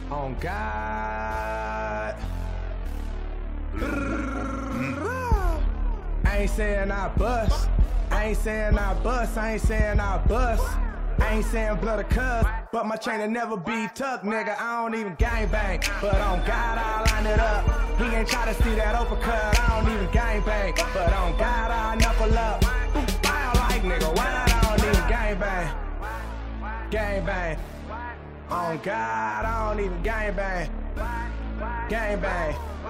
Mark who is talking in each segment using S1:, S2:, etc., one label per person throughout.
S1: On God. I ain't saying I bust. I ain't saying I bust. I ain't saying I bust. I ain't saying blood or cuz, but my chain will never be tucked, nigga. I don't even gangbang, but on God I'll line it up. He ain't try to see that uppercut. I don't even gangbang, but on God I'll knuckle up. I don't like nigga, why I don't even gangbang? Gangbang. On God I don't even gangbang. Gangbang.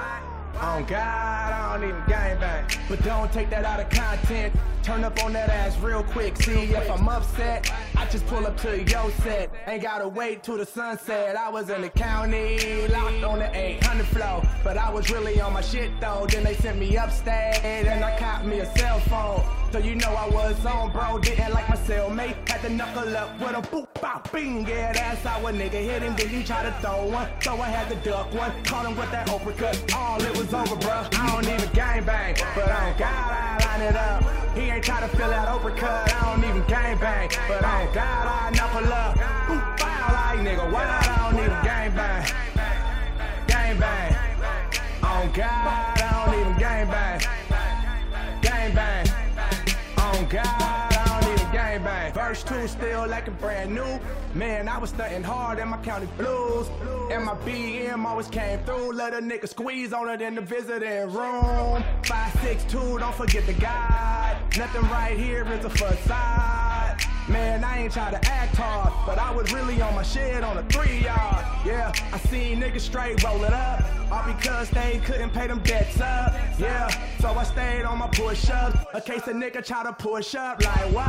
S1: On God I don't even gangbang. But don't take that out of content. Turn up on that ass real quick. See if I'm upset, I just pull up to your set. Ain't gotta wait till the sunset. I was in the county, locked on the 800 floor, but I was really on my shit though. Then they sent me upstate and I caught me a cell phone. So you know I was on, bro. Didn't like my cellmate. Had to knuckle up with a boop, bop, bing. Yeah, that's how a nigga hit him. Then he tried to throw one, so I had to duck one. Caught him with that uppercut. All it was over, bro. I don't even gangbang, but on God I line it up. He ain't try to feel that uppercut. I don't even gangbang, but on God I knuckle up. Boop, bow, like nigga, why I don't even gangbang? Gangbang. On God I don't even gangbang. Gangbang. On God, I don't even gangbang. Verse 2 still like a brand new. Man, I was stunting hard in my county blues. And my BM always came through. Let a nigga squeeze on it in the visiting room. 5'6", don't forget the guide. Nothing right here is a facade. Man, I ain't try to act hard, but I was really on my shit on a 3-yard. Yeah, I seen niggas straight roll it up, all because they couldn't pay them debts up. Yeah, so I stayed on my push-ups, in case a nigga try to push up. Like what?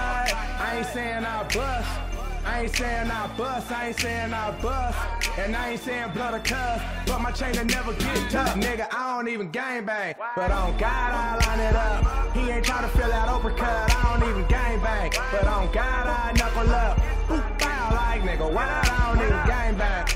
S1: I ain't saying I bust. I ain't saying I bust, I ain't saying I bust. And I ain't saying blood or cuz, but my chain will never get tough. Nigga, I don't even gangbang, but on God I line it up. He ain't trying to feel that uppercut. I don't even gangbang, but on God I knuckle up. Boop, bow, like nigga, why I don't even gangbang?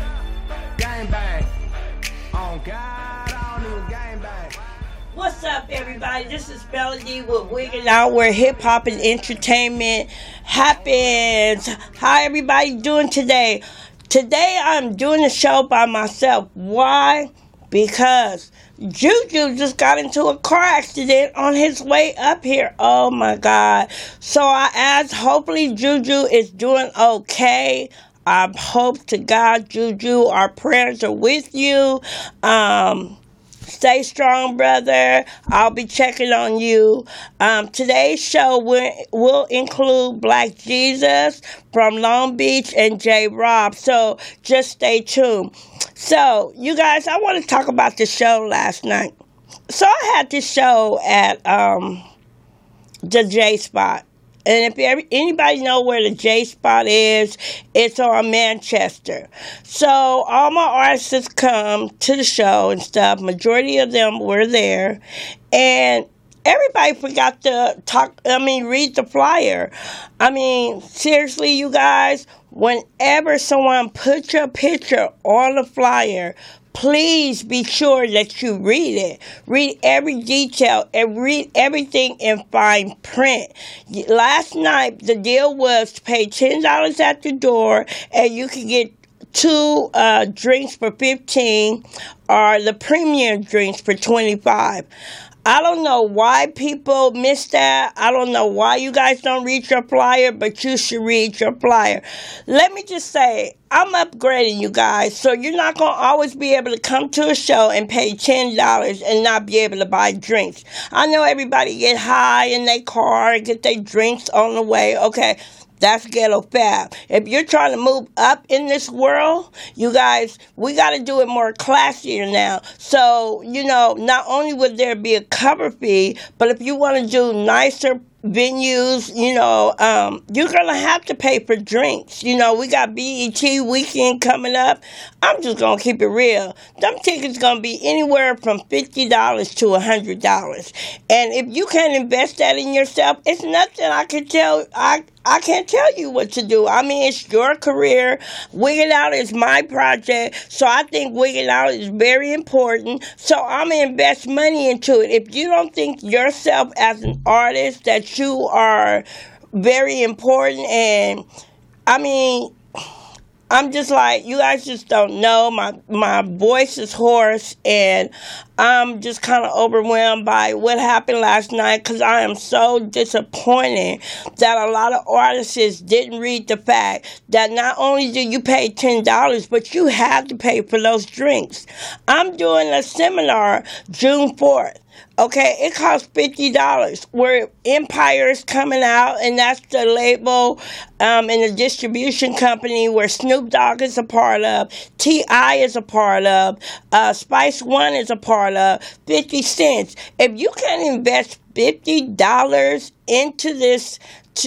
S1: Gangbang. On God I don't even gangbang.
S2: What's up, everybody? This is Melody with Wiggin' Out, where hip hop and entertainment happens. How everybody doing today? Today I'm doing a show by myself. Why? Because Juju just got into a car accident on his way up here. Oh my God. So I asked, hopefully Juju is doing okay. I hope to God, Juju, our prayers are with you. Stay strong, brother. I'll be checking on you. Today's show will include Black Jesus from Long Beach and J. Rob. So just stay tuned. So, you guys, I want to talk about the show last night. So I had this show at the J Spot. And if anybody know where the J Spot is, it's on Manchester. So all my artists come to the show and stuff. Majority of them were there. And everybody forgot to read the flyer. I mean, seriously, you guys, whenever someone puts your picture on the flyer, please be sure that you read it. Read every detail and read everything in fine print. Last night, the deal was to pay $10 at the door and you can get 2 drinks for $15 or the premium drinks for $25. I don't know why people miss that. I don't know why you guys don't read your flyer, but you should read your flyer. Let me just say, I'm upgrading you guys, so you're not going to always be able to come to a show and pay $10 and not be able to buy drinks. I know everybody get high in their car and get their drinks on the way. Okay, that's ghetto fab. If you're trying to move up in this world, you guys, we got to do it more classier now. So, not only would there be a cover fee, but if you want to do nicer venues, you're going to have to pay for drinks. We got BET weekend coming up. I'm just going to keep it real. Them tickets going to be anywhere from $50 to $100. And if you can't invest that in yourself, it's nothing I can tell. I can't tell you what to do. I mean, it's your career. Wiggin' Out is my project. So I think Wiggin' Out is very important. So I'm going to invest money into it. If you don't think yourself as an artist that you are very important, and I mean, I'm just like, you guys just don't know. My voice is hoarse, and I'm just kind of overwhelmed by what happened last night, because I am so disappointed that a lot of artists didn't read the fact that not only do you pay $10, but you have to pay for those drinks. I'm doing a seminar June 4th. Okay, it costs $50. Where Empire is coming out, and that's the label and the distribution company where Snoop Dogg is a part of, T.I. is a part of, Spice One is a part of, 50 cents. If you can invest $50 into this,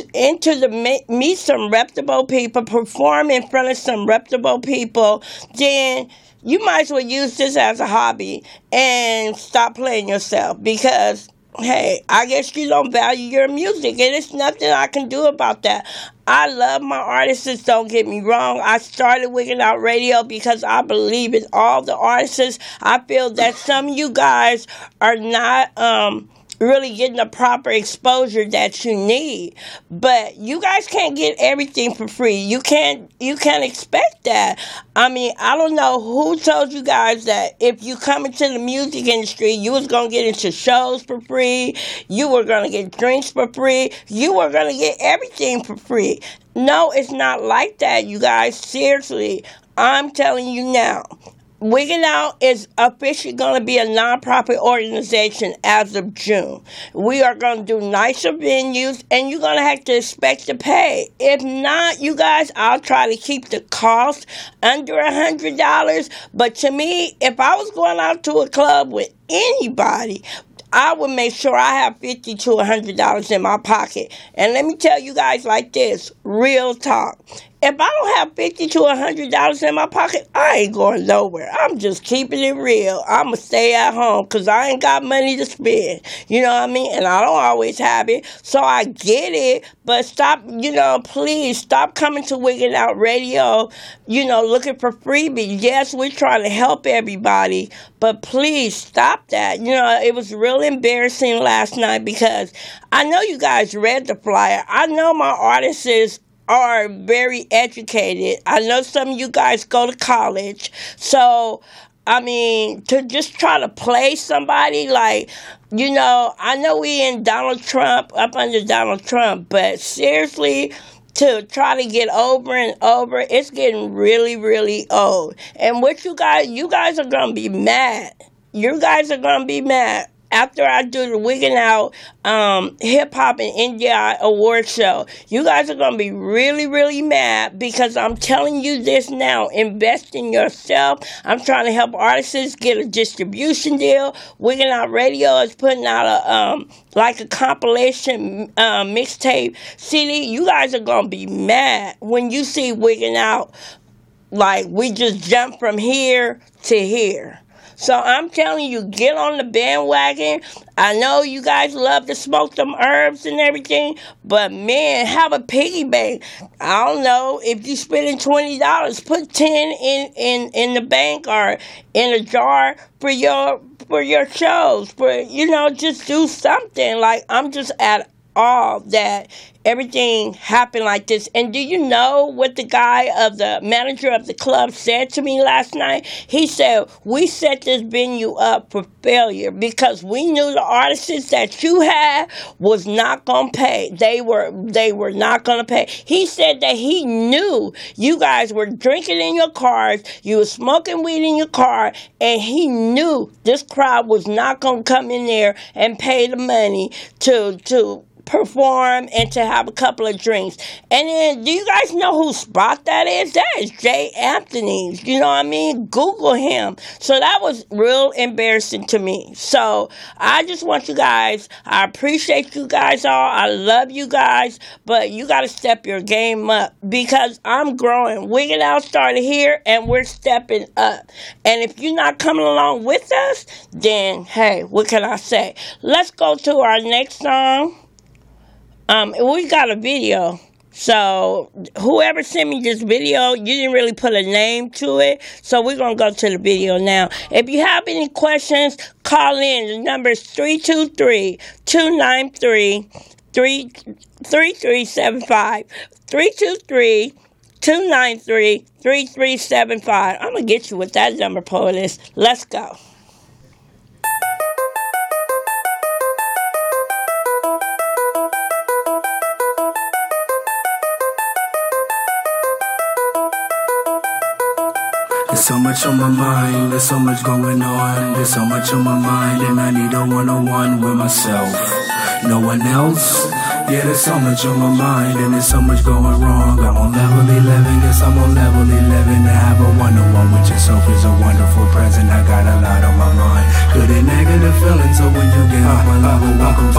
S2: meet some reputable people, perform in front of some reputable people, then you might as well use this as a hobby and stop playing yourself, because, hey, I guess you don't value your music, and there's nothing I can do about that. I love my artists, don't get me wrong. I started Wigging Out Radio because I believe in all the artists. I feel that some of you guys are not really getting the proper exposure that you need. But you guys can't get everything for free. You can't expect that. I mean, I don't know who told you guys that if you come into the music industry, you was going to get into shows for free, you were going to get drinks for free, you were going to get everything for free. No, it's not like that, you guys. Seriously, I'm telling you now. Wigging Out is officially going to be a nonprofit organization as of June. We are going to do nicer venues, and you're going to have to expect to pay. If not, you guys, I'll try to keep the cost under $100. But to me, if I was going out to a club with anybody, I would make sure I have $50 to $100 in my pocket. And let me tell you guys like this, real talk. If I don't have $50 to $100 in my pocket, I ain't going nowhere. I'm just keeping it real. I'm going to stay at home because I ain't got money to spend. You know what I mean? And I don't always have it. So I get it. But stop, please stop coming to Wigging Out Radio, looking for freebies. Yes, we're trying to help everybody. But please stop that. It was real embarrassing last night because I know you guys read the flyer. I know my artists are very educated. I know some of you guys go to college. So, I mean, to just try to play somebody like, I know we in Donald Trump, up under Donald Trump, but seriously, to try to get over and over, it's getting really, really old. And what you guys are going to be mad. You guys are going to be mad. After I do the Wigging Out Hip Hop and India Award Show, you guys are going to be really, really mad because I'm telling you this now. Invest in yourself. I'm trying to help artists get a distribution deal. Wigging Out Radio is putting out a compilation mixtape CD. You guys are going to be mad when you see Wigging Out. Like, we just jump from here to here. So I'm telling you, get on the bandwagon. I know you guys love to smoke them herbs and everything, but man, have a piggy bank. I don't know, if you spending $20, put 10 in the bank or in a jar for your shows. Just do something. Like, I'm just at all that everything happened like this. And do you know what the manager of the club said to me last night? He said, we set this venue up for failure because we knew the artists that you had was not going to pay. They were not going to pay. He said that he knew you guys were drinking in your cars, you were smoking weed in your car, and he knew this crowd was not going to come in there and pay the money to perform and to have a couple of drinks. And then, do you guys know whose spot that is? That is Jay Anthony's. You know what I mean? Google him. So that was real embarrassing to me. So I just want you guys, I appreciate you guys all. I love you guys, but you got to step your game up because I'm growing. Wigging Out started here and we're stepping up. And if you're not coming along with us, then hey, what can I say? Let's go to our next song. We got a video. So whoever sent me this video, you didn't really put a name to it. So we're going to go to the video now. If you have any questions, call in. The number is 323-293-3375. 293-3375. I'm going to get you with that number, Poetess. Let's go.
S3: There's so much on my mind, there's so much going on. There's so much on my mind, and I need a one-on-one with myself. No one else? Yeah, there's so much on my mind, and there's so much going wrong. I'm on level 11, guess I'm on level 11. To have a one-on-one with yourself is a wonderful present. I got a lot on my mind, good and negative feelings. So when you get on my level, welcome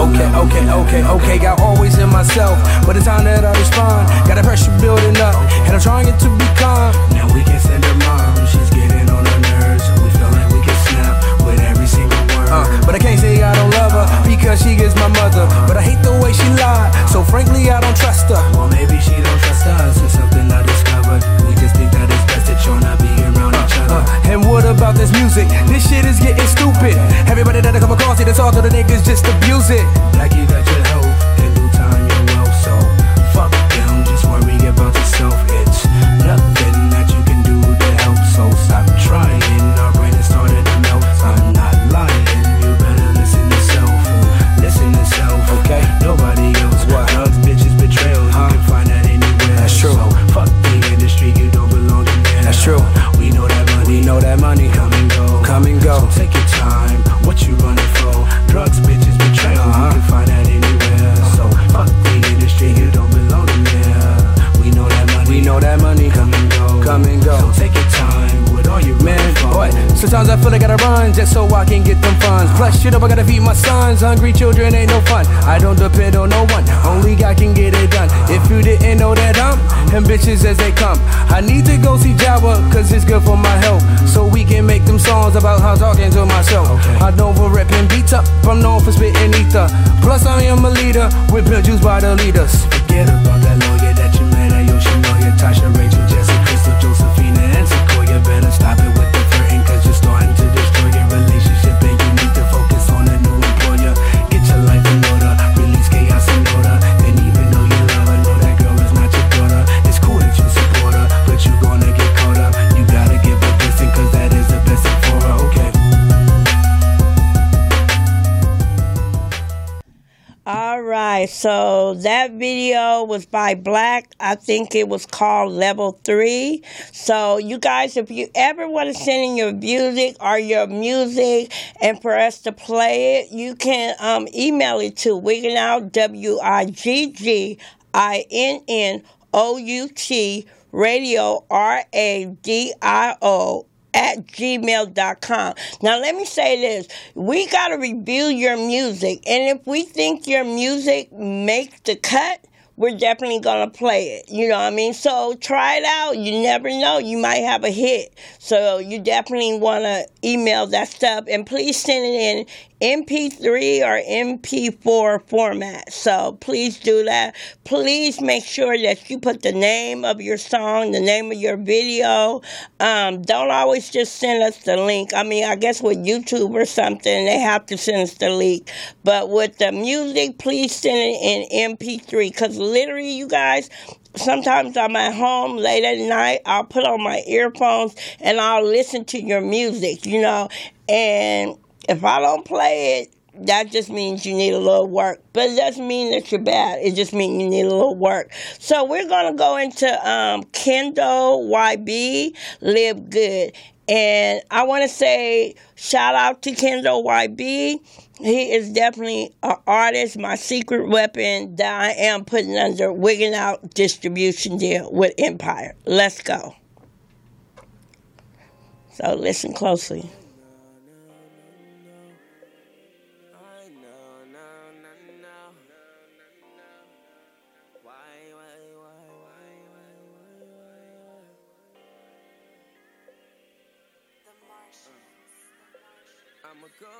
S3: to
S1: okay. Got always in myself, but the time that I respond, got the pressure building up, and I'm trying to be calm.
S3: Now we can send her mom, she's getting on her nerves. We feel like we can snap with every single word.
S1: But I can't say I don't love her, because she is my mother. But I hate the way she lied, so frankly I don't trust her.
S3: Well, maybe she don't trust us, it's something I discovered. We just think that it's best that you're not being around each other.
S1: And what about this music? This shit is getting stupid. Everybody that I come across, it's all to the niggas just abuse it.
S3: Like you got your health, in due time your wealth. So fuck them, just worry about yourself. It's nothing that you can do to help, so stop trying. Our brain has started to melt. I'm not lying, you better listen to self. Listen to self,
S1: okay?
S3: Nobody else. What? Drugs, bitches, betrayal, you can find that anywhere.
S1: That's true.
S3: So fuck the industry, you don't belong in there.
S1: That's true.
S3: We know that money come and go.
S1: Come and go.
S3: So take your time, what you running for? Drugs, bitches, betrayal, you can find that anywhere. So fuck the industry, you don't belong in there. We know that money come and go.
S1: Come and go.
S3: So take your time with all your
S1: man, boy, sometimes I feel I gotta run just so I can get them funds. Plus, I gotta feed my sons. Hungry children ain't no fun. I don't depend on no one, only God can get it done. If you didn't know that I'm ambitious as they come, I need to go see Jawa, cause it's good for my health. So we can make them songs about how talking to myself. I know for ripping beats up, I'm known for spitting ether. Plus, I am a leader, with built juice by the leaders.
S3: Forget about that lawyer that you met at Yoshinoya, Tasha, Rachel, Jessie, Crystal, Josephina, and Sequoia. Better stop it with the flirting, cause you're starting to destroy your relationship, and you need to focus on a new employer. Get your life in order, release chaos in order. And even though you love her, know that girl is not your daughter. It's cool that you support her, but you gonna get caught up. You gotta give her blessing, cause that is the best thing for her, okay?
S2: Alright, so that video was by Black. I think it was called Level 3. So you guys, if you ever want to send in your music and for us to play it, you can email it to Wigginnout, WIGGINNOUT radio RADIO @gmail.com. Now let me say this, we got to review your music, and if we think your music makes the cut, we're definitely going to play it. You know what I mean? So try it out. You never know. You might have a hit. So you definitely want to email that stuff. And please send it in MP3 or MP4 format. So please do that. Please make sure that you put the name of your song, the name of your video. Don't always just send us the link. I mean, I guess with YouTube or something, they have to send us the link. But with the music, please send it in MP3. Because literally, you guys, sometimes I'm at home late at night. I'll put on my earphones and I'll listen to your music, you know. And if I don't play it, that just means you need a little work. But it doesn't mean that you're bad. It just means you need a little work. So we're going to go into Kendo YB, Live Good. And I want to say shout out to Kendo YB. He is definitely an artist, my secret weapon that I am putting under Wigginnout distribution deal with Empire. Let's go. So listen closely.
S1: I'ma go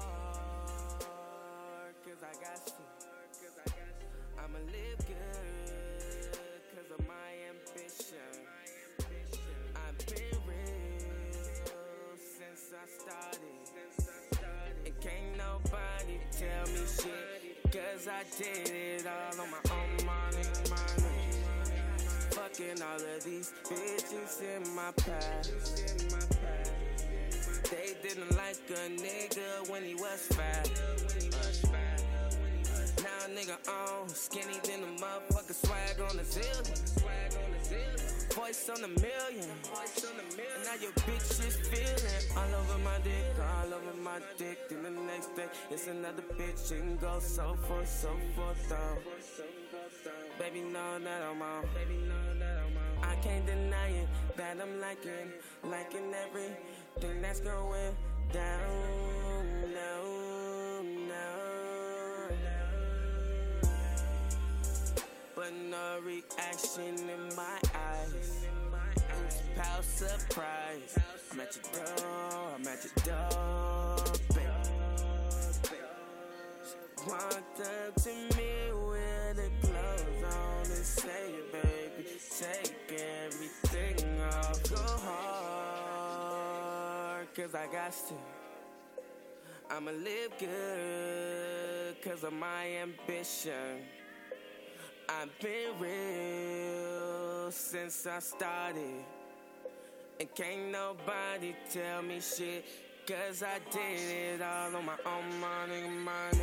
S1: hard, cause I got to. I'ma live good, cause of my ambition. I've been real since I started. And can't nobody tell me shit, cause I did it all on my own money. Fuck
S4: and all of these bitches in my past. They didn't like a nigga when he was fat. Now a nigga on, skinny than a motherfucker, swag on a zillion. Voice on a million. And now your bitch is feeling all over my dick. Then the next day, it's another bitch and go so forth, though. Baby, know that I'm on. I can't deny it, that I'm liking everything that's going down. No. But no reaction in my eyes. Power surprise. I'm at your door, baby. Walked up to me with the clothes on and say, baby, take everything off. Go hard, cause I got to. I'ma live good, cause of my ambition. I've been real since I started. And can't nobody tell me shit, cause I did it all on my own money.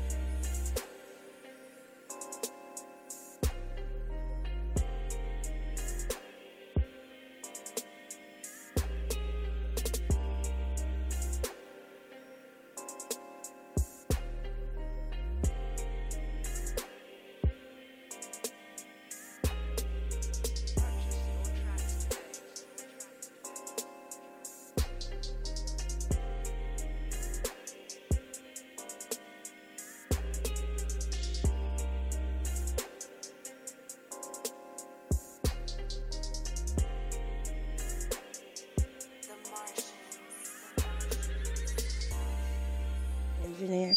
S2: Engineer.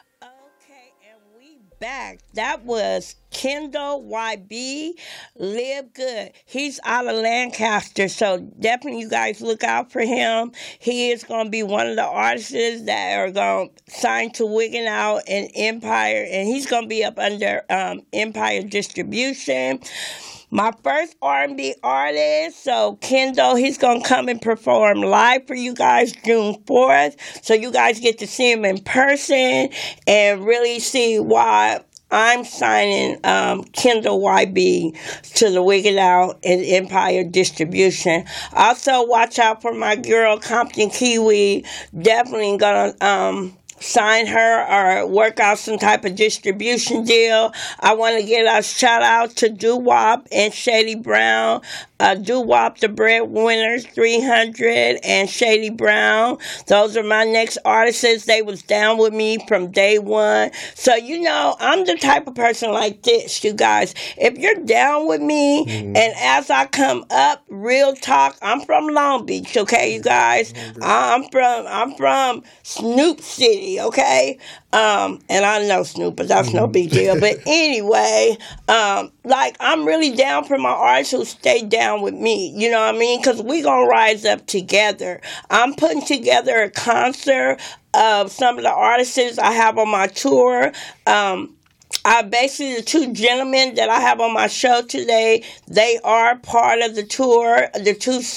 S2: Okay, and we back. That was Kendall YB, Live Good. He's out of Lancaster, so definitely you guys look out for him. He is going to be one of the artists that are going to sign to Wiggin' Out and Empire, and he's going to be up under Empire Distribution. My first R&B artist, so Kendall, he's going to come and perform live for you guys June 4th. So you guys get to see him in person and really see why I'm signing Kendall YB to the Wiggin' Out and Empire Distribution. Also, watch out for my girl, Compton Kiwi. Definitely going to sign her or work out some type of distribution deal. I want to give a shout out to Doo-Wop and Shady Brown. Doo-Wop, the Breadwinners 300, and Shady Brown. Those are my next artists. They was down with me from day one. So, you know, I'm the type of person like this, you guys. If you're down with me, and as I come up, real talk, I'm from Long Beach, okay, you guys? I'm from Snoop City, okay? And I know Snoop, but that's no big deal. But anyway, like, I'm really down for my artists who stay down with me, you know what I mean? Because we gonna rise up together. I'm putting together a concert of some of the artists I have on my tour. Basically, the two gentlemen that I have on my show today, they are part of the tour, the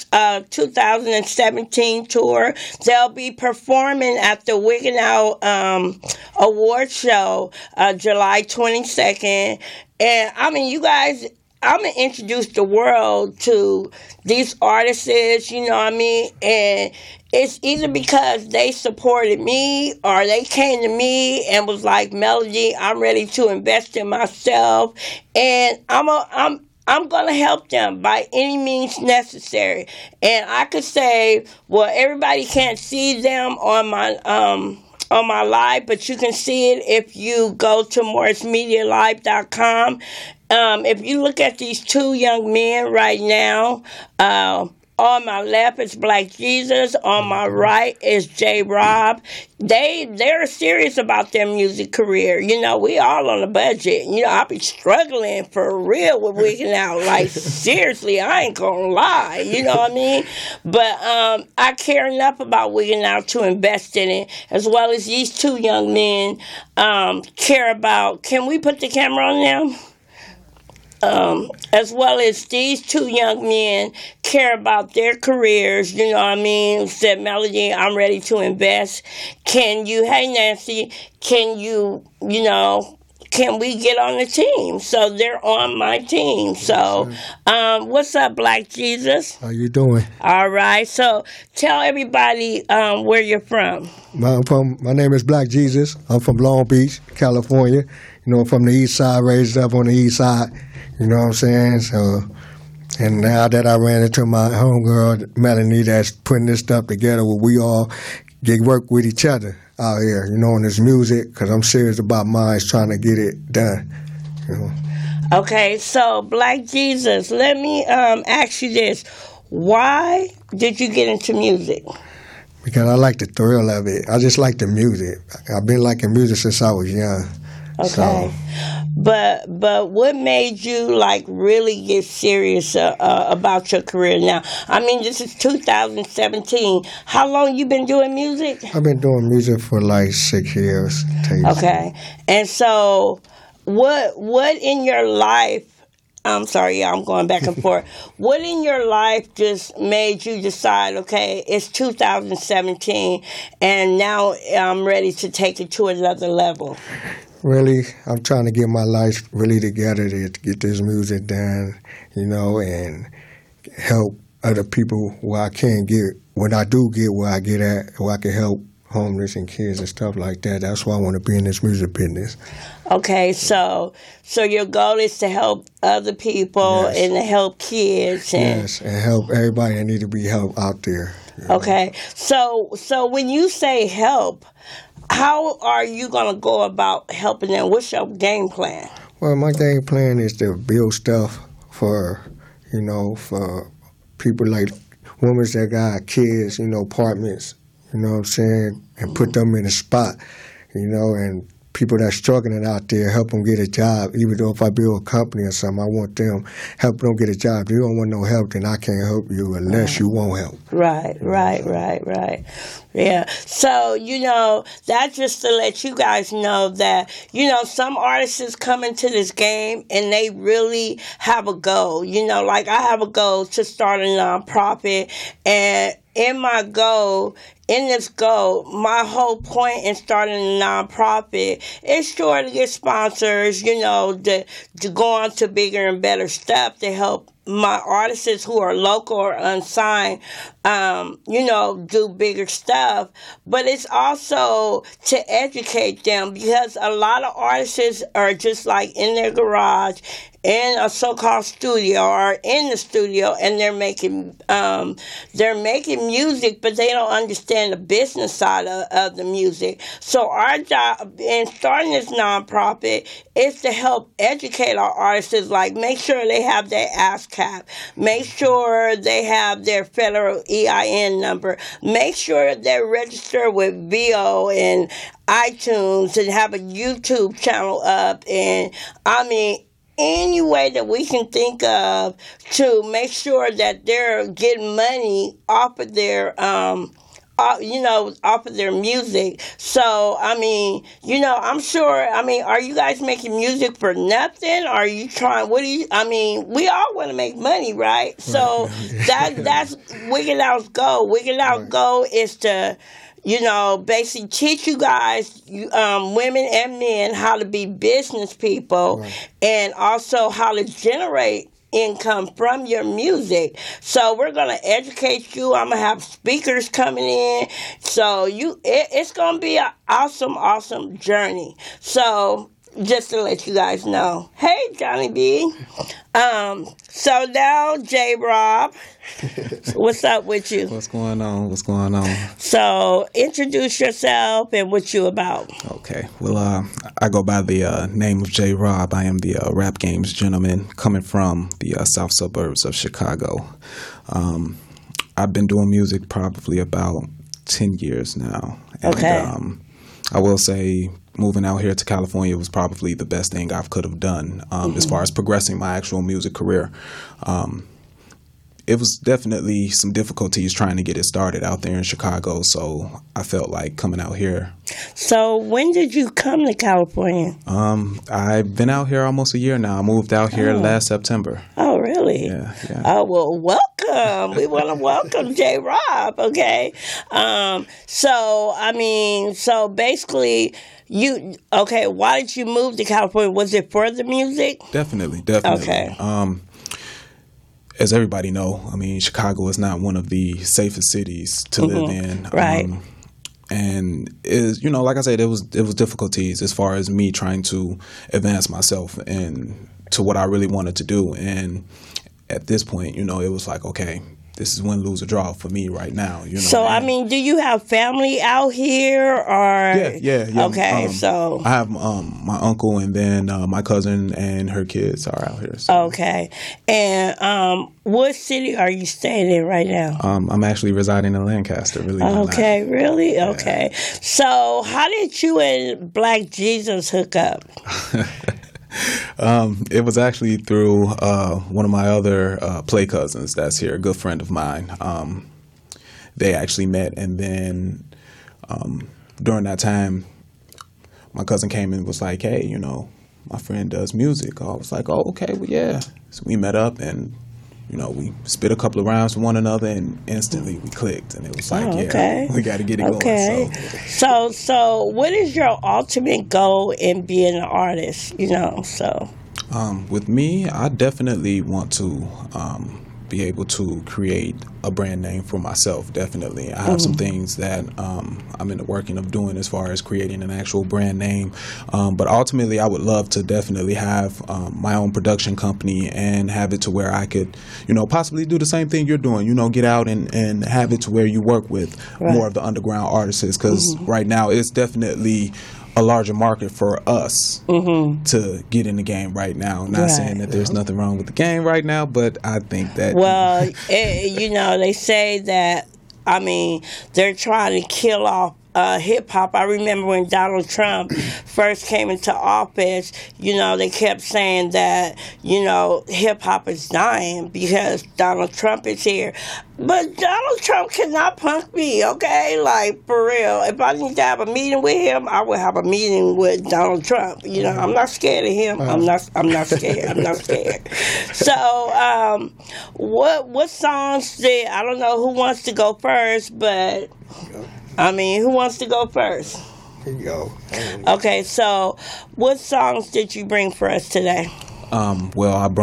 S2: 2017 tour. They'll be performing at the Wiggin' Out award show July 22nd. And, I mean, you guys, I'm going to introduce the world to these artists, you know what I mean? And it's either because they supported me or they came to me and was like, Melody, I'm ready to invest in myself. And I'm going to help them by any means necessary. And I could say, well, everybody can't see them on my live, but you can see it if you go to morrismedialive.com. If you look at these two young men right now, on my left is Black Jesus, on my right is J. Rob. They're serious about their music career. You know, we all on a budget. You know, I be struggling for real with Wiggin' Out. Like, seriously, I ain't gonna lie. You know what I mean? But I care enough about Wiggin' Out to invest in it, as well as these two young men care about. Can we put the camera on them? as well as these two young men care about their careers, you know what I mean, said, Melody, I'm ready to invest. Can you, hey Nancy, can you, can we get on the team? So they're on my team. So what's up, Black Jesus?
S5: How you doing?
S2: All right. So tell everybody where you're from.
S5: My name is Black Jesus. I'm from Long Beach, California. From the east side, raised up on the east side. You know what I'm saying? So, and now that I ran into my homegirl, Melanie, that's putting this stuff together where we all get work with each other out here, in this music, because I'm serious about mine, trying to get it done.
S2: Okay, so Black Jesus, let me ask you this. Why did you get into music?
S5: Because I like the thrill of it. I just like the music. I've been liking music since I was young.
S2: Okay.
S5: So,
S2: But what made you really get serious about your career now? I mean, this is 2017. How long you been doing music?
S5: I've been doing music for 6 years.
S2: Okay. And so what in your life, I'm sorry, I'm going back and forth. What in your life just made you decide, okay, it's 2017 and now I'm ready to take it to another level?
S5: Really, I'm trying to get my life really together to get this music done, and help other people where I can't get, when I do get where I get at, where I can help homeless and kids and stuff like that. That's why I want to be in this music business.
S2: Okay, so your goal is to help other people and to help kids.
S5: Yes, and help everybody that need to be helped out there.
S2: Okay, so when you say help, how are you going to go about helping them? What's your game plan?
S5: Well, my game plan is to build stuff for, for people like women that got kids, apartments, you know what I'm saying, and put them in a spot, and people that's struggling out there, help them get a job. Even though if I build a company or something, I want them, help them get a job. If you don't want no help, then I can't help you unless you want help.
S2: Right. Yeah. So, that's just to let you guys know that, some artists come into this game and they really have a goal. I have a goal to start a nonprofit, and in this goal, my whole point in starting a nonprofit is sure to get sponsors, to go on to bigger and better stuff to help my artists who are local or unsigned, do bigger stuff. But it's also to educate them, because a lot of artists are just in their garage, in a so-called studio or in the studio, and they're making music, but they don't understand the business side of the music. So our job in starting this nonprofit is to help educate our artists, make sure they have their ASCAP, make sure they have their federal EIN number, make sure they're registered with VO and iTunes and have a YouTube channel up, and any way that we can think of to make sure that they're getting money off of their off of their music. So, I'm sure, are you guys making music for nothing? Are you trying, we all want to make money, right? So that's Wicked Out's goal. Wicked Out's goal is to, basically teach you guys, women and men, how to be business people, and also how to generate income from your music. So we're going to educate you. I'm going to have speakers coming in. So it's going to be an awesome journey. So just to let you guys know. Hey, Johnny B. So now, J-Rob, what's up with you?
S6: What's going on?
S2: So introduce yourself and what you about.
S6: Okay. Well, I go by the name of J-Rob. I am the rap games gentleman coming from the south suburbs of Chicago. I've been doing music probably about 10 years now. And,
S2: okay.
S6: I will say moving out here to California was probably the best thing I could have done as far as progressing my actual music career. it was definitely some difficulties trying to get it started out there in Chicago. So I felt like coming out here.
S2: So when did you come to California?
S6: I've been out here almost a year now. I moved out here last September.
S2: Oh, really?
S6: Yeah.
S2: Oh, well, welcome. We want to welcome J. Rob, okay? So basically, why did you move to California? Was it for the music?
S6: Definitely.
S2: Okay.
S6: As everybody know, I mean, Chicago is not one of the safest cities to live in.
S2: Right.
S6: And is, you know, like I said, it was difficulties as far as me trying to advance myself and to what I really wanted to do. And at this point, you know, it was like, okay, this is win, lose, or draw for me right now. You know.
S2: So I mean, do you have family out here, or
S6: yeah.
S2: Okay, so
S6: I have my uncle and then my cousin and her kids are out here. So.
S2: Okay, and what city are you staying in right now?
S6: I'm actually residing in Lancaster. Really.
S2: Okay, really?
S6: Yeah.
S2: Okay. So how did you and Black Jesus hook up?
S6: It was actually through one of my other play cousins that's here, a good friend of mine. They actually met, and then during that time, my cousin came and was like, hey, you know, my friend does music. I was like, oh, okay, well, yeah. So we met up, and, you know, we spit a couple of rounds with one another, and instantly we clicked. And it was like, we got to get it going.
S2: So what is your ultimate goal in being an artist, you know, so?
S6: With me, I definitely want to be able to create a brand name for myself, definitely. I have some things that I'm in the working of doing as far as creating an actual brand name. But ultimately, I would love to definitely have my own production company and have it to where I could, you know, possibly do the same thing you're doing, you know, get out and have it to where you work with more of the underground artists. Because right now, it's definitely a larger market for us to get in the game right now. Not saying that there's nothing wrong with the game right now, but I think that...
S2: Well, you know, they say that, I mean, they're trying to kill off hip-hop. I remember when Donald Trump first came into office, you know, they kept saying that, you know, hip-hop is dying because Donald Trump is here. But Donald Trump cannot punk me, okay? Like, for real. If I need to have a meeting with him, I will have a meeting with Donald Trump. You know, I'm not scared of him. I'm not scared. I'm not scared. So, what songs did, I don't know who wants to go first, but... I mean, who wants to go first?
S5: Here you go.
S2: Okay, so what songs did you bring for us today?
S6: Well, I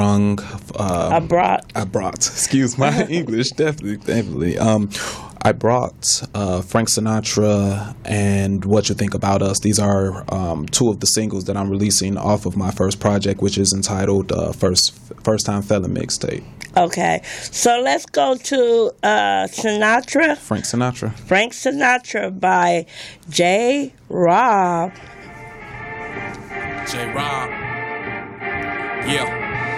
S6: brought. Excuse my English, definitely. I brought Frank Sinatra and What You Think About Us. These are two of the singles that I'm releasing off of my first project, which is entitled First Time Felon Mixtape.
S2: Okay, so let's go to Sinatra.
S6: Frank Sinatra.
S2: Frank Sinatra by J. Rob.
S7: J. Rob. Yeah.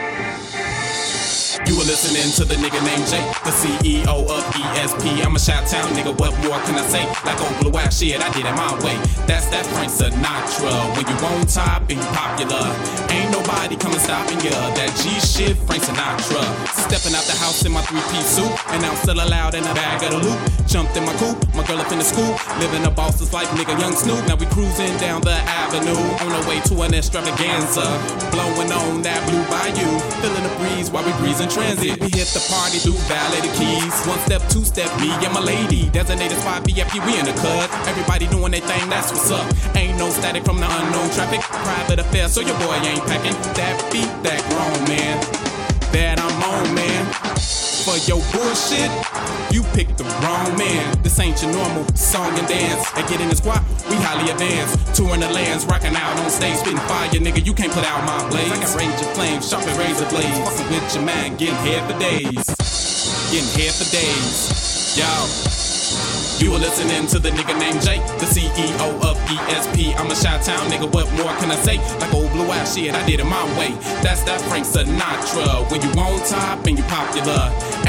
S7: You were listening to the nigga named Jay, the CEO of ESP. I'm a Chi-Town nigga, what more can I say? Like old blue ass shit, I did it my way. That's that Frank Sinatra. When you on top and you popular, ain't nobody coming stopping ya. That G shit, Frank Sinatra. Stepping out the house in my 3-piece suit, and I'm still allowed in a bag of the loot. Jumped in my coupe, my girl up in the school, living a boss's life, nigga, young Snoop. Now we cruising down the avenue, on our way to an extravaganza. Blowing on that blue bayou, feeling the breeze while we breezing transit. We hit the party through Valet the Keys. One step, two step, me and my lady. Designated spot VIP, we in the cut. Everybody doing their thing, that's what's up. Ain't no static from the unknown traffic. Private affair, so your boy ain't packing. That beat, that grown man. That I'm on, man. For your bullshit, you picked the wrong man. This ain't your normal song and dance. And get in the squad, we highly advanced. Touring the lands, rocking out on stage, spitting fire, nigga, you can't put out my blaze. I got raging flames, sharp and razor blades. Fucking with your man, getting head for days. Getting head for days. Yo. You were listening to the nigga named Jay, the CEO of ESP. I'm a Chi-Town nigga, what more can I say? Like old blue ass shit, I did it my way. That's that Frank Sinatra. When you on top and you popular, ain't nobody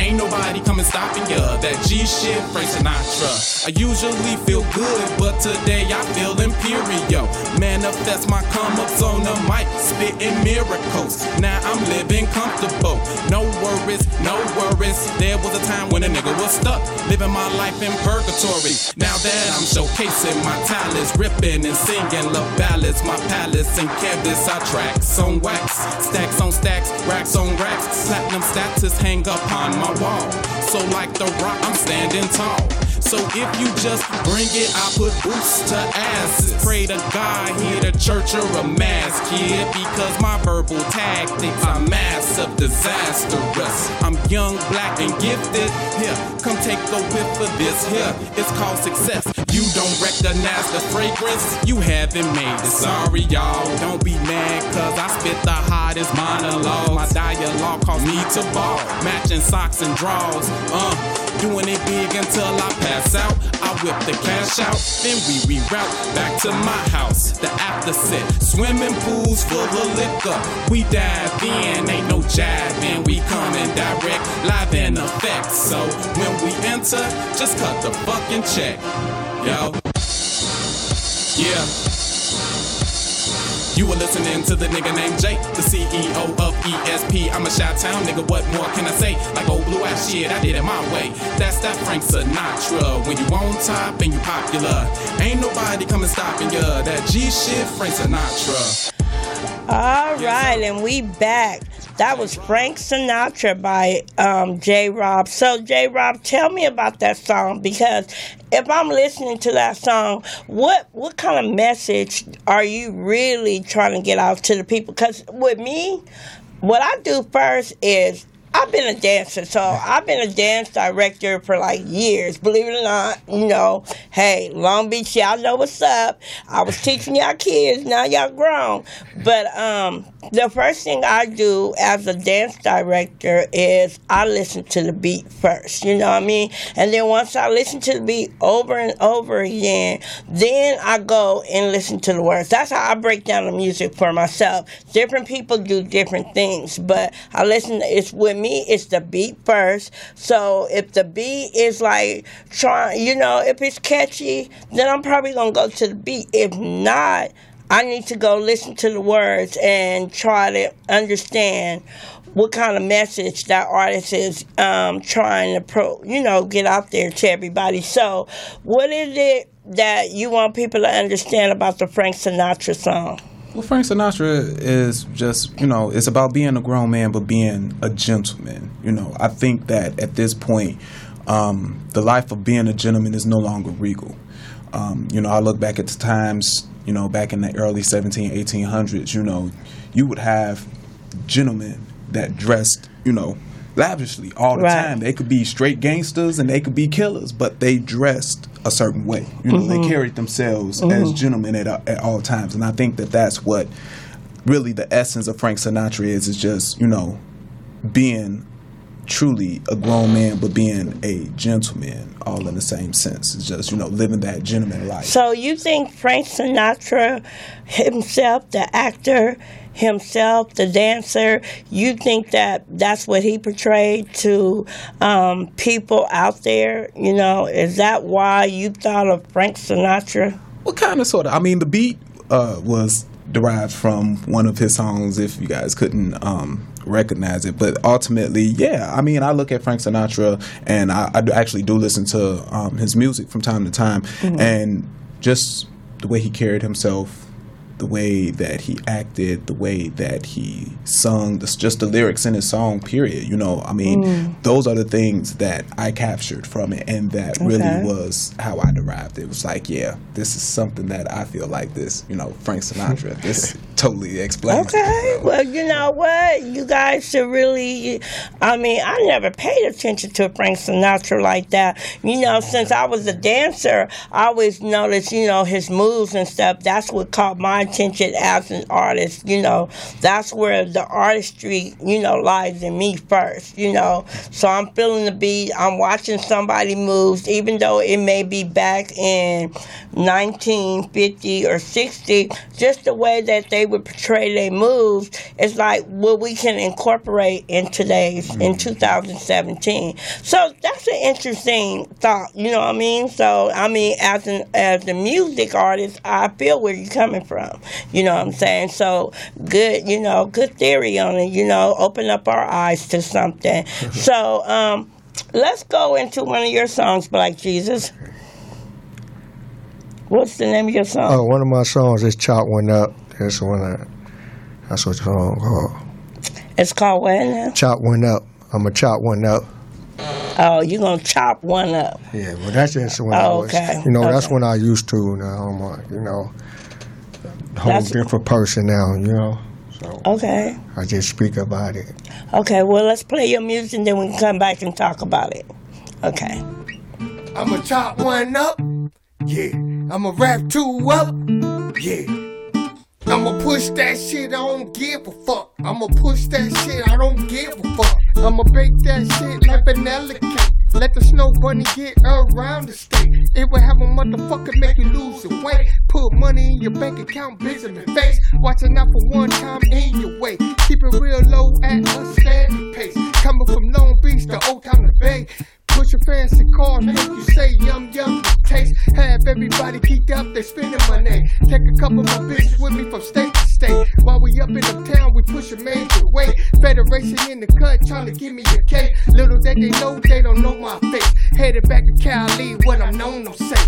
S7: nobody coming stopping ya. That G shit, Frank Sinatra. I usually feel good, but today I feel imperial. Manifest my come-ups on the mic, spitting miracles. Now I'm living comfortable. No worries, no worries. There was a time when a nigga was stuck, living my life in purgatory. Now that I'm showcasing my talents, ripping and singing love ballads, my palace and canvas I tracks on wax, stacks on stacks, racks on racks. Platinum status hang upon my wall. So like The Rock, I'm standing tall. So if you just bring it, I put boots to asses. Pray to God, hit a church or a mass, kid, because my verbal tactics are massive, disastrous. I'm young, black, and gifted. Here, come take a whiff of this here. It's called success. You don't recognize the fragrance, you haven't made it. Sorry, y'all, don't be mad, cause I spit the hottest monologue. My dialogue caused me to ball, matching socks and drawers. Doing it big until I pass out. I whip the cash out, then we reroute back to my house. The after set, swimming pools full of liquor. We dive in, ain't no jiving. We coming direct, live in effect. So when we enter, just cut the fucking check. Yo, yeah. You were listening to the nigga named Jay, the CEO of ESP. I'm a Chi-Town nigga, what more can I say? Like old blue ass shit, I did it my way. That's that Frank Sinatra. When you on top and you popular, ain't nobody coming stopping ya. That G shit, Frank Sinatra.
S2: All right, and we back. That was Frank Sinatra by J-Rob. So, J-Rob, tell me about that song, because if I'm listening to that song, what kind of message are you really trying to get out to the people? Because with me, what I do first is, I've been a dancer, so I've been a dance director for like years. Believe it or not, you know, hey, Long Beach, y'all know what's up. I was teaching y'all kids, now y'all grown. But the first thing I do as a dance director is I listen to the beat first, you know what I mean? And then once I listen to the beat over and over again, then I go and listen to the words. That's how I break down the music for myself. Different people do different things, but I listen, it's with me, it's the beat first. So if the beat is like trying, you know, if it's catchy, then I'm probably going to go to the beat. If not, I need to go listen to the words and try to understand what kind of message that artist is trying to get out there to everybody. So what is it that you want people to understand about the Frank Sinatra song?
S6: Well, Frank Sinatra is just, it's about being a grown man, but being a gentleman. I think that at this point, the life of being a gentleman is no longer regal. I look back at the times, back in the early 1800s, you would have gentlemen that dressed, lavishly all the time. They could be straight gangsters and they could be killers, but they dressed a certain way. They carried themselves as gentlemen at all times. And I think that that's what really the essence of Frank Sinatra is just, being truly a grown man, but being a gentleman, all in the same sense. It's just, living that gentleman life.
S2: So you think Frank Sinatra himself, the actor himself, the dancer, you think that that's what he portrayed to people out there? Is that why you thought of Frank Sinatra?
S6: Well, kind of, sort of. I mean, the beat was derived from one of his songs, if you guys couldn't recognize it. But ultimately, yeah, I mean, I look at Frank Sinatra and I actually do listen to his music from time to time, and just the way he carried himself, the way that he acted, the way that he sung, just the lyrics in his song, period. Those are the things that I captured from it, and that really was how I derived it. It was like, yeah, this is something that I feel like this, Frank Sinatra. This totally explains it.
S2: Okay, well, you know what? You guys should really, I never paid attention to Frank Sinatra like that. Since I was a dancer, I always noticed, his moves and stuff. That's what caught my attention as an artist. You know, that's where the artistry, you know, lies in me first, you know. So I'm feeling the beat. I'm watching somebody moves, even though it may be back in 1950 or 60, just the way that they would portray their moves is like what we can incorporate in today's, in 2017. So that's an interesting thought, you know what I mean? So, I mean, as a music artist, I feel where you're coming from, you know what I'm saying? So, good, you know, good theory on it, you know, open up our eyes to something. So, let's go into one of your songs, Black Jesus. What's the name of your song?
S5: Oh, one of my songs is Chop One Up. That's what the song called.
S2: It's called what now?
S5: Chop One Up. I'm going to chop one up.
S2: Oh, you're going to chop one up.
S5: Yeah, well, that's just when I was, you know, that's when I used to. Now I'm, you know, a whole different person now, you know. So
S2: okay.
S5: I just speak about it.
S2: Okay, well, let's play your music and then we can come back and talk about it. Okay.
S8: I'ma chop one up. Yeah. I'ma rap two up. Yeah. I'ma push that shit, I don't give a fuck. I'ma push that shit, I don't give a fuck. I'ma bake that shit like vanilla cake. Let the snow bunny get around the state. It will have a motherfucker make you lose your weight. Put money in your bank account, busy in face. Watching out for one time in your way. Keep it real low at a steady pace. Coming from Long Beach to Old Town to Bay. Push a fancy car, make you say yum yum taste. Have everybody geeked up, they spending money. Take a couple of my bitches with me from state to state. While we up in uptown, we push a major way. Federation in the cut, trying to give me a cake. Little that they know, they don't know my face. Headed back to Cali, what I'm known to say.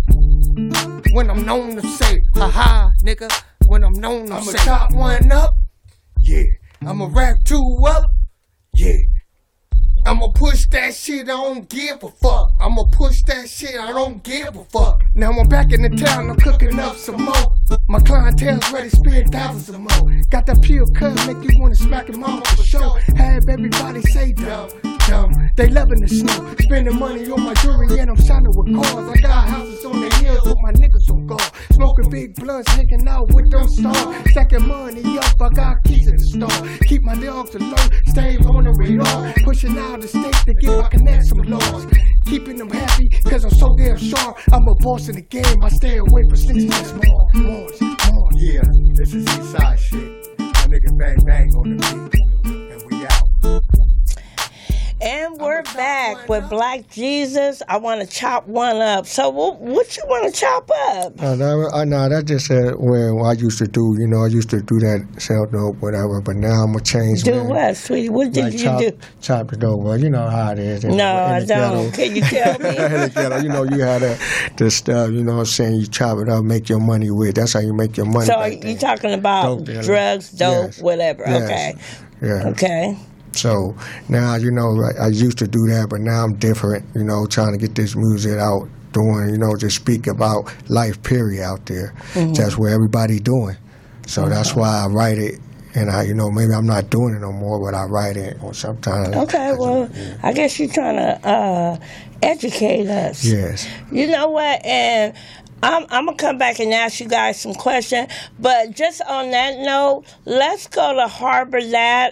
S8: When I'm known to say, haha, nigga. When I'm known to say, I'ma chop one up, yeah. I'ma rap two up, yeah. I'ma push that shit, I don't give a fuck. I'ma push that shit, I don't give a fuck. Now I'm back in the town, I'm cooking up some more. My clientele's ready to spend thousands of more. Got that pure cut, make you wanna smack your mama for sure. Have everybody say dumb, dumb. They loving the snow, spending money on my jewelry and I'm shining with cars. I got houses on the hills with my niggas on guard. Smoking big blunts, hanging out with them stars. Stacking money up, I got keys in the store. Keep my dogs alert, stay on the radar. Pushing out the state to get my connect some laws. Keeping them happy, cause I'm so damn sharp. I'm a boss in the game, I stay away from snitches. More. Yeah, this is Eastside shit. My nigga bang bang on the beat. And we out.
S2: And we're back with Black Jesus. I want to chop one up. So what you want to chop up?
S5: No, that's just when I used to do, you know, I used to do that, sell dope, whatever, but now I'm going to change.
S2: Do what, sweetie? What did you do?
S5: Chop the dope. Well, you know how it is.
S2: No, I don't. Can you tell me?
S5: You know, you had the stuff, you know what I'm saying, you chop it up, make your money with. That's how you make your money.
S2: So you talking about dope, drugs, dope, yes. Whatever. Yes. Okay.
S5: Yeah.
S2: Okay.
S5: So now, you know, I used to do that, but now I'm different, you know, trying to get this music out, doing, you know, just speak about life, period, out there. Mm-hmm. That's what everybody doing. So that's why I write it. And you know, maybe I'm not doing it no more, but I write it or sometimes.
S2: Okay, well, yeah. I guess you're trying to educate us.
S5: Yes.
S2: You know what? And I'm going to come back and ask you guys some questions. But just on that note, let's go to Harbor That.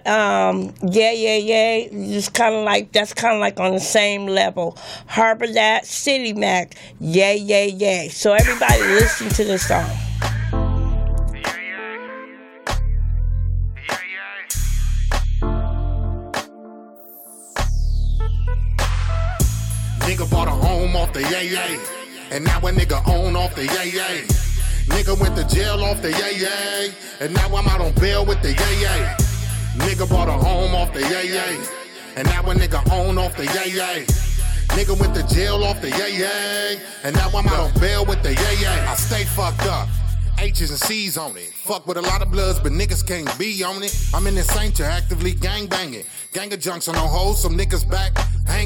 S2: Yeah. Just kind of like, that's kind of like on the same level. Harbor That, City Mac. Yeah. So everybody listen to this song.
S9: Nigga bought a home off the yay. And now a nigga own off the yay. Nigga went to jail off the yay. And now I'm out on bail with the yay. Nigga bought a home off the yay. And now a nigga own off the yay. Nigga went to jail off the yay. And now I'm out on bail with the yay. I stay fucked up. H's and C's on it. Fuck with a lot of bloods, but niggas can't be on it. I'm in the sanctuary, actively gang banging. Gang of junks on no hoes, some niggas back hanging. My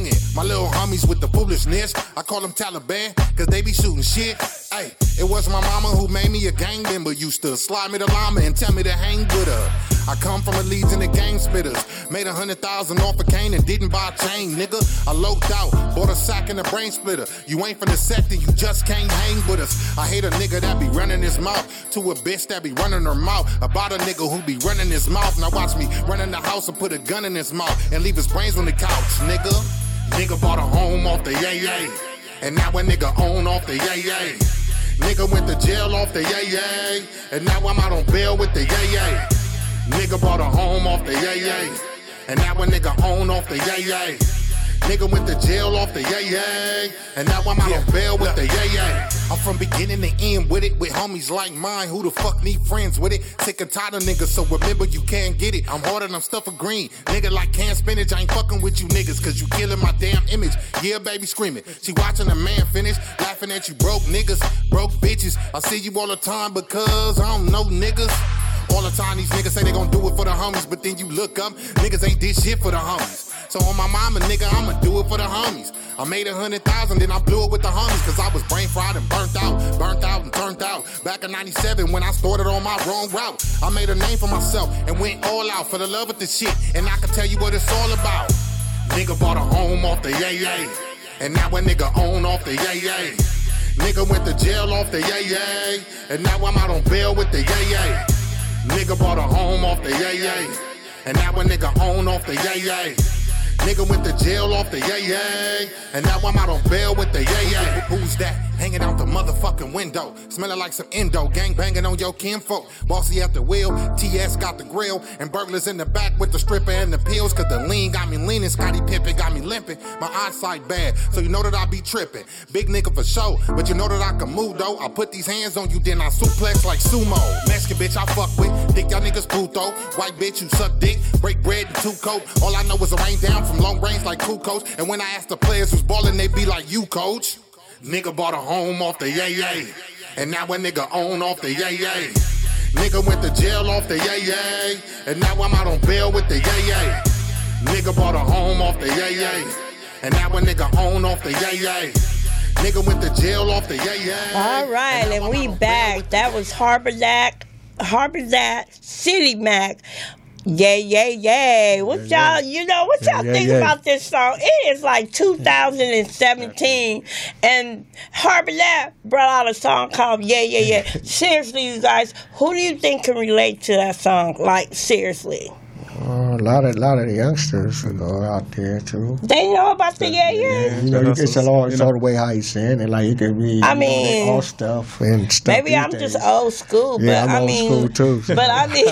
S9: little homies with the foolishness. I call them Taliban, cause they be shooting shit. Hey, it was my mama who made me a gang member. Used to slide me the llama and tell me to hang with her. I come from a leads in the gang spitters. Made 100,000 off a cane and didn't buy a chain, nigga. I loped out, bought a sack and a brain splitter. You ain't from the sector, you just can't hang with us. I hate a nigga that be running his mouth to a bitch that be running her mouth. About a nigga who be running his mouth. Now watch me run in the house and put a gun in his mouth and leave his brains on the couch, nigga. Nigga bought a home off the yay, and now a nigga own off the yay. Nigga went to jail off the yay, and now I'm out on bail with the yay. Nigga bought a home off the yay, and now a nigga own off the yay. Nigga went to jail off the yay, and now I'm out on bail with the yay. I'm from beginning to end with it, with homies like mine. Who the fuck need friends with it? Sick and tired of niggas, so remember you can't get it. I'm harder than stuff of green. Nigga like canned spinach, I ain't fucking with you niggas, cause you killing my damn image. Yeah, baby screaming. She watching a man finish, laughing at you broke niggas, broke bitches. I see you all the time because I don't know niggas. All the time these niggas say they gon' do it for the homies, but then you look up, niggas ain't did shit for the homies. So on my mama, nigga, I'ma do it for the homies. I made 100,000, then I blew it with the homies, cause I was brain fried and burnt out and turned out. Back in 97 when I started on my wrong route, I made a name for myself and went all out for the love of the shit, and I can tell you what it's all about. Nigga bought a home off the yay, and now a nigga own off the yay. Nigga went to jail off the yay, and now I'm out on bail with the yay. Nigga bought a home off the yay, and now a nigga own off the yay. Nigga went to jail off the yay, and now I'm out on bail with the yay. Who's that? Hanging out the motherfucking window, smelling like some endo, gang banging on your kinfolk. Bossy at the wheel, TS got the grill, and burglars in the back with the stripper and the pills, cause the lean got me leaning, Scottie Pippen got me limping. My eyesight bad, so you know that I be tripping. Big nigga for show, but you know that I can move though. I put these hands on you, then I suplex like sumo. Mexican bitch I fuck with, dick y'all niggas puto. White bitch you suck dick, break bread and two coat. All I know is a rain down from long range like cool coach. And when I ask the players who's ballin', they be like, you coach. Nigga bought a home off the yay, and now a nigga own off the yay. Nigga went to jail off the yay, and now I'm out on bail with the yay. Nigga bought a home off the yay, and now a nigga own off the yay. Nigga went to jail off the yay.
S2: All right, and we back. That was Harbor That, City Mac. Yay. What y'all, what y'all think about this song? It is like 2017, and Harbor That brought out a song called Yeah. Seriously, you guys, who do you think can relate to that song? Like, seriously.
S5: A lot of the youngsters go out there too.
S2: They know about the yeah.
S5: You know, it's all the way how he's saying it. Like you can read, all stuff and stuff.
S2: Maybe I'm just old school, but
S5: I'm old school too.
S2: But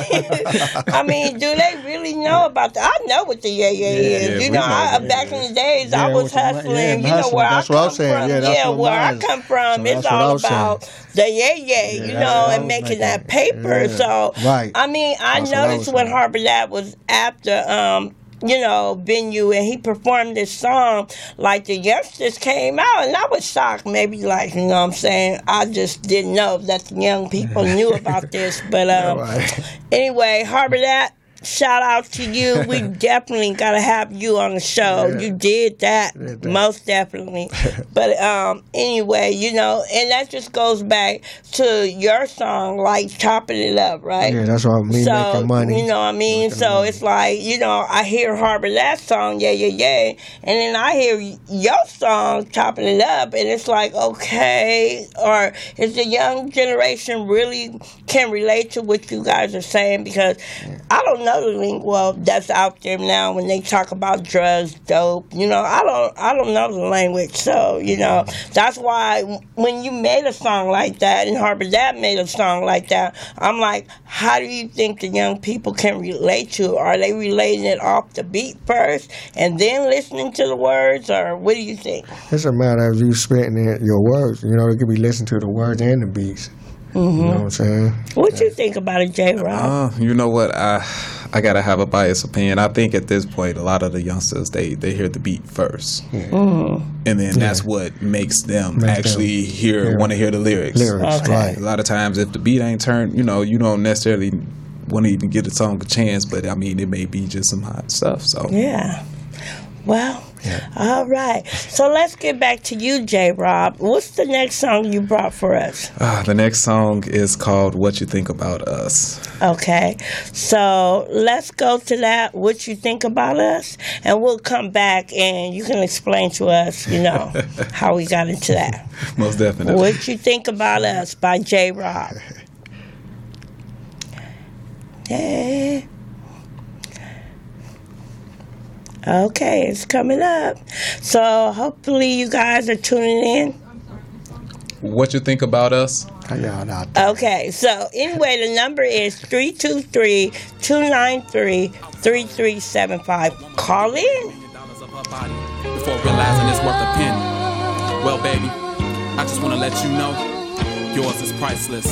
S2: I mean, do they really know about that? I know what the yeah is. Back in the days, I was hustling. Where I come from. Where I come from, it's all about the yeah, and making that paper. So, I mean, I noticed when Harbor That was after venue and he performed this song, like the youngsters came out, and I was shocked. Maybe like, I'm saying, I just didn't know that the young people knew about this. But anyway, Harbor That, shout out to you. We definitely gotta have you on the show. You did that, most definitely. But anyway, and that just goes back to your song, like Chopping It Up, right?
S5: Yeah, that's what I mean, making money.
S2: You know what I mean? So it's like, I hear Harbor That song, yeah, and then I hear your song, Chopping It Up, and it's like, okay, or is the young generation really can relate to what you guys are saying? Because I don't know the lingo that's out there now when they talk about drugs, dope. I don't know the language, so that's why when you made a song like that and Harbor That made a song like that, I'm like, how do you think the young people can relate to it? Are they relating it off the beat first and then listening to the words, or what do you think?
S5: It's a matter of you spitting your words. They could be listening to the words and the beats. Mm-hmm. You know what I'm saying?
S2: What you think about it, J-Rob?
S6: You know what? I gotta have a biased opinion. I think at this point, a lot of the youngsters they hear the beat first, and then that's what makes them want to hear the lyrics.
S5: Okay. Right.
S6: A lot of times, if the beat ain't turned, you don't necessarily want to even give the song a chance. But I mean, it may be just some hot stuff. So
S2: yeah. Well, all right. So let's get back to you, J. Rob. What's the next song you brought for us?
S6: The next song is called What You Think About Us.
S2: Okay. So let's go to that, What You Think About Us, and we'll come back and you can explain to us, how we got into that.
S6: Most definitely.
S2: What You Think About Us by J. Rob. Hey. Okay, it's coming up. So hopefully you guys are tuning in.
S6: What you think about us?
S5: How y'all out there?
S2: Okay, so anyway, the number is 323-293-3375. Call in.
S7: Before realizing it's worth a penny. Well, baby, I just want to let you know yours is priceless.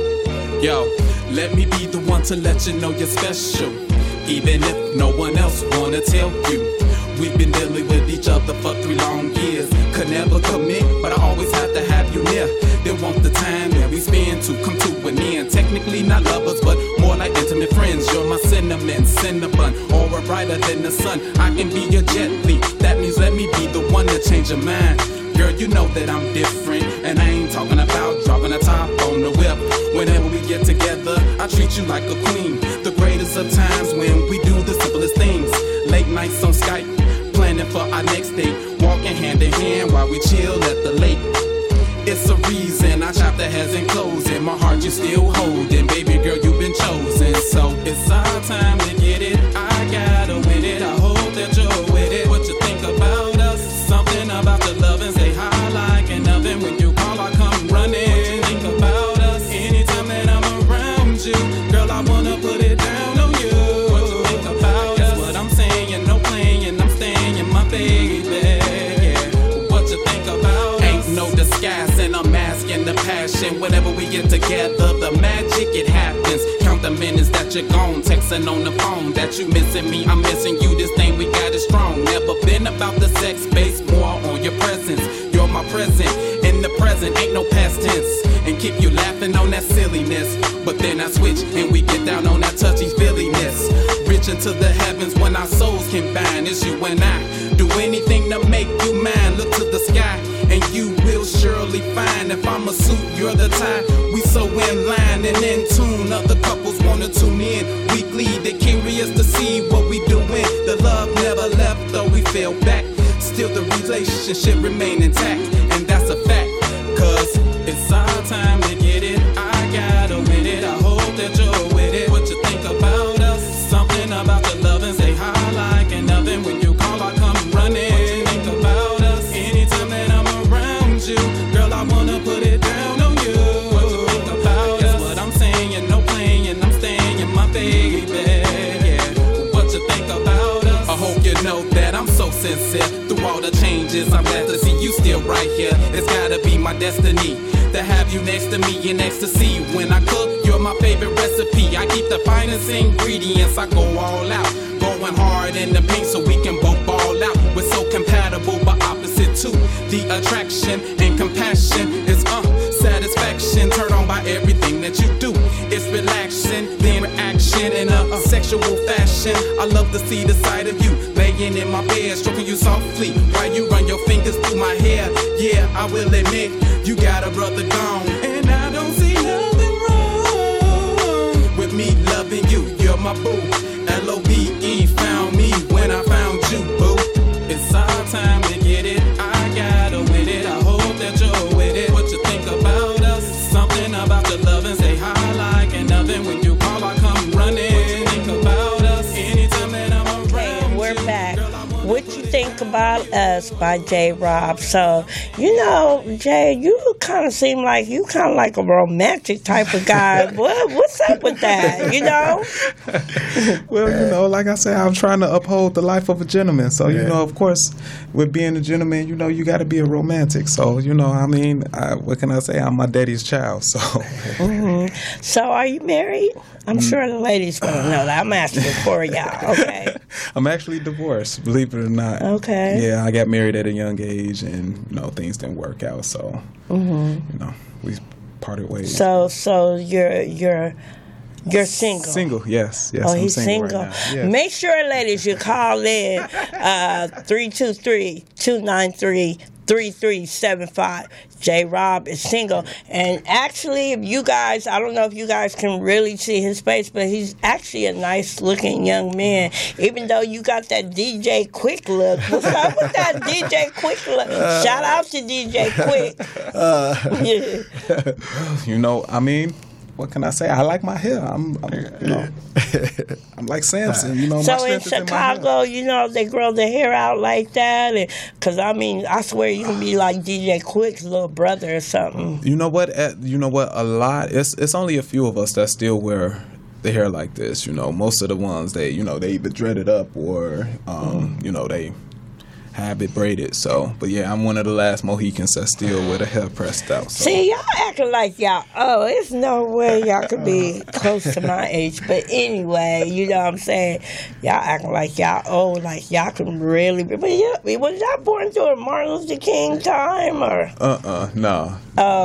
S7: Yo, let me be the one to let you know you're special. Even if no one else wanna tell you. We've been dealing with each other for 3 long years. Could never commit, but I always have to have you near. They want the time that we spend to come to an end. Technically not lovers, but more like intimate friends. You're my cinnamon, cinnabon, aura brighter than the sun. I can be your jet li. That means let me be the one to change your mind. Girl, you know that I'm different, and I ain't talking about dropping the top on the whip. Whenever we get together, I treat you like a queen. The greatest of times when we do the simplest things. Late nights on Skype, planning for our next date. Walking hand in hand while we chill at the lake. It's a reason our chapter hasn't closed, and my heart you still holding. Baby girl, you've been chosen, so it's our time to get it. I gotta win it, I hope that you're with it. What you think about us? Something about the love and say hi like an oven. When you call, I come running. What you think about us? Anytime that I'm around you, girl, I wanna put it down on you. What you think about us? What I'm saying, no playing, I'm staying, my baby. Yeah. What you think about us? Ain't no disguise, and I'm masking the passion. Whenever we get together, the magic, it happens. Count the minutes that you're gone, texting on the phone that you missing me, I'm missing you. This thing we got is strong. Never been about the sex base, more on your presence. You're my present, in the present, ain't no past tense. And keep you laughing on that silliness. But then I switch and we get down on that touchy-feeliness. Reach into the heavens when our souls combine. It's you and I, do anything to make you mine. Look to the sky and you will surely find. If I'm a suit, you're the tie. We so in line and in tune. Other couples wanna tune in weekly. They're curious to see what we doing. The love never left, though we fell back. Still the relationship remain intact, and that's a fact. Cause it's our time to get it. I gotta win it. I hope that you're with it. What you think about us? Something about the love and say hi like an oven. When you call, I come running. What you think about us? Anytime that I'm around you, girl, I wanna put it down on you. What you think about us? What I'm saying, no playing, I'm staying, my baby. Yeah. What you think about us? I hope you know that I'm so sincere. Through all the changes, I'm glad to see you still right here. It's gotta be my destiny to have you next to me in ecstasy. When I cook, you're my favorite recipe. I keep the finest ingredients, I go all out. Going hard in the paint so we can both ball out. We're so compatible but opposite too. The attraction and compassion is satisfaction. Turn on by everything that you do. It's relaxing, then reaction in a sexual fashion. I love to see the side of you laying in my bed, stroking you softly while you run your fingers through my hair. Yeah, I will admit, you got a brother gone, and I don't see nothing wrong with me loving you. You're my boo. L-O-V-E found me when I found you, boo. It's our time to get it. I gotta win it. I hope that you're with it. What you think about us? Something about the love and say hi like an oven. When you call, I come running. What you think about us? Anytime that I'm around.
S2: And we're back. What You Think About Us by J. Rob. So, Jay, you kind of seem like you kind of like a romantic type of guy. What's up with that,
S6: Well, like I said, I'm trying to uphold the life of a gentleman. So, of course, with being a gentleman, you got to be a romantic. So, what can I say? I'm my daddy's child. So,
S2: So, are you married? I'm sure the ladies going to know that. I'm asking for y'all, okay?
S6: I'm actually divorced, believe it or not.
S2: Okay.
S6: Yeah, I got married at a young age, and things didn't work out. So, we parted ways.
S2: So you're You're single.
S6: Single, yes.
S2: Oh,
S6: I'm
S2: he's single.
S6: right now. Yes.
S2: Make sure, ladies, you call in 323-293-3375. J. Rob is single. And actually, if you guys, I don't know if you guys can really see his face, but he's actually a nice looking young man. Even though you got that DJ Quick look. What's up with that DJ Quick look? Shout out to DJ Quick.
S6: You know, I mean, what can I say? I like my hair. I'm you know, I'm like Samson. You know, my
S2: So in
S6: strength is in my
S2: Chicago,
S6: hair.
S2: you know, they grow their hair out like that. Because, I mean, I swear you can be like DJ Quick's little brother or something.
S6: You know what? A lot. It's only a few of us that still wear the hair like this. You know, most of the ones they either dread it up or you know, they have it braided. So, but yeah, I'm one of the last Mohicans that still with a hair pressed out. So.
S2: See, y'all acting like y'all, it's no way y'all could be close to my age. But anyway, you know what I'm saying? Y'all acting like y'all old, like y'all can really be. But yeah, was y'all born during Martin Luther King time or?
S6: No.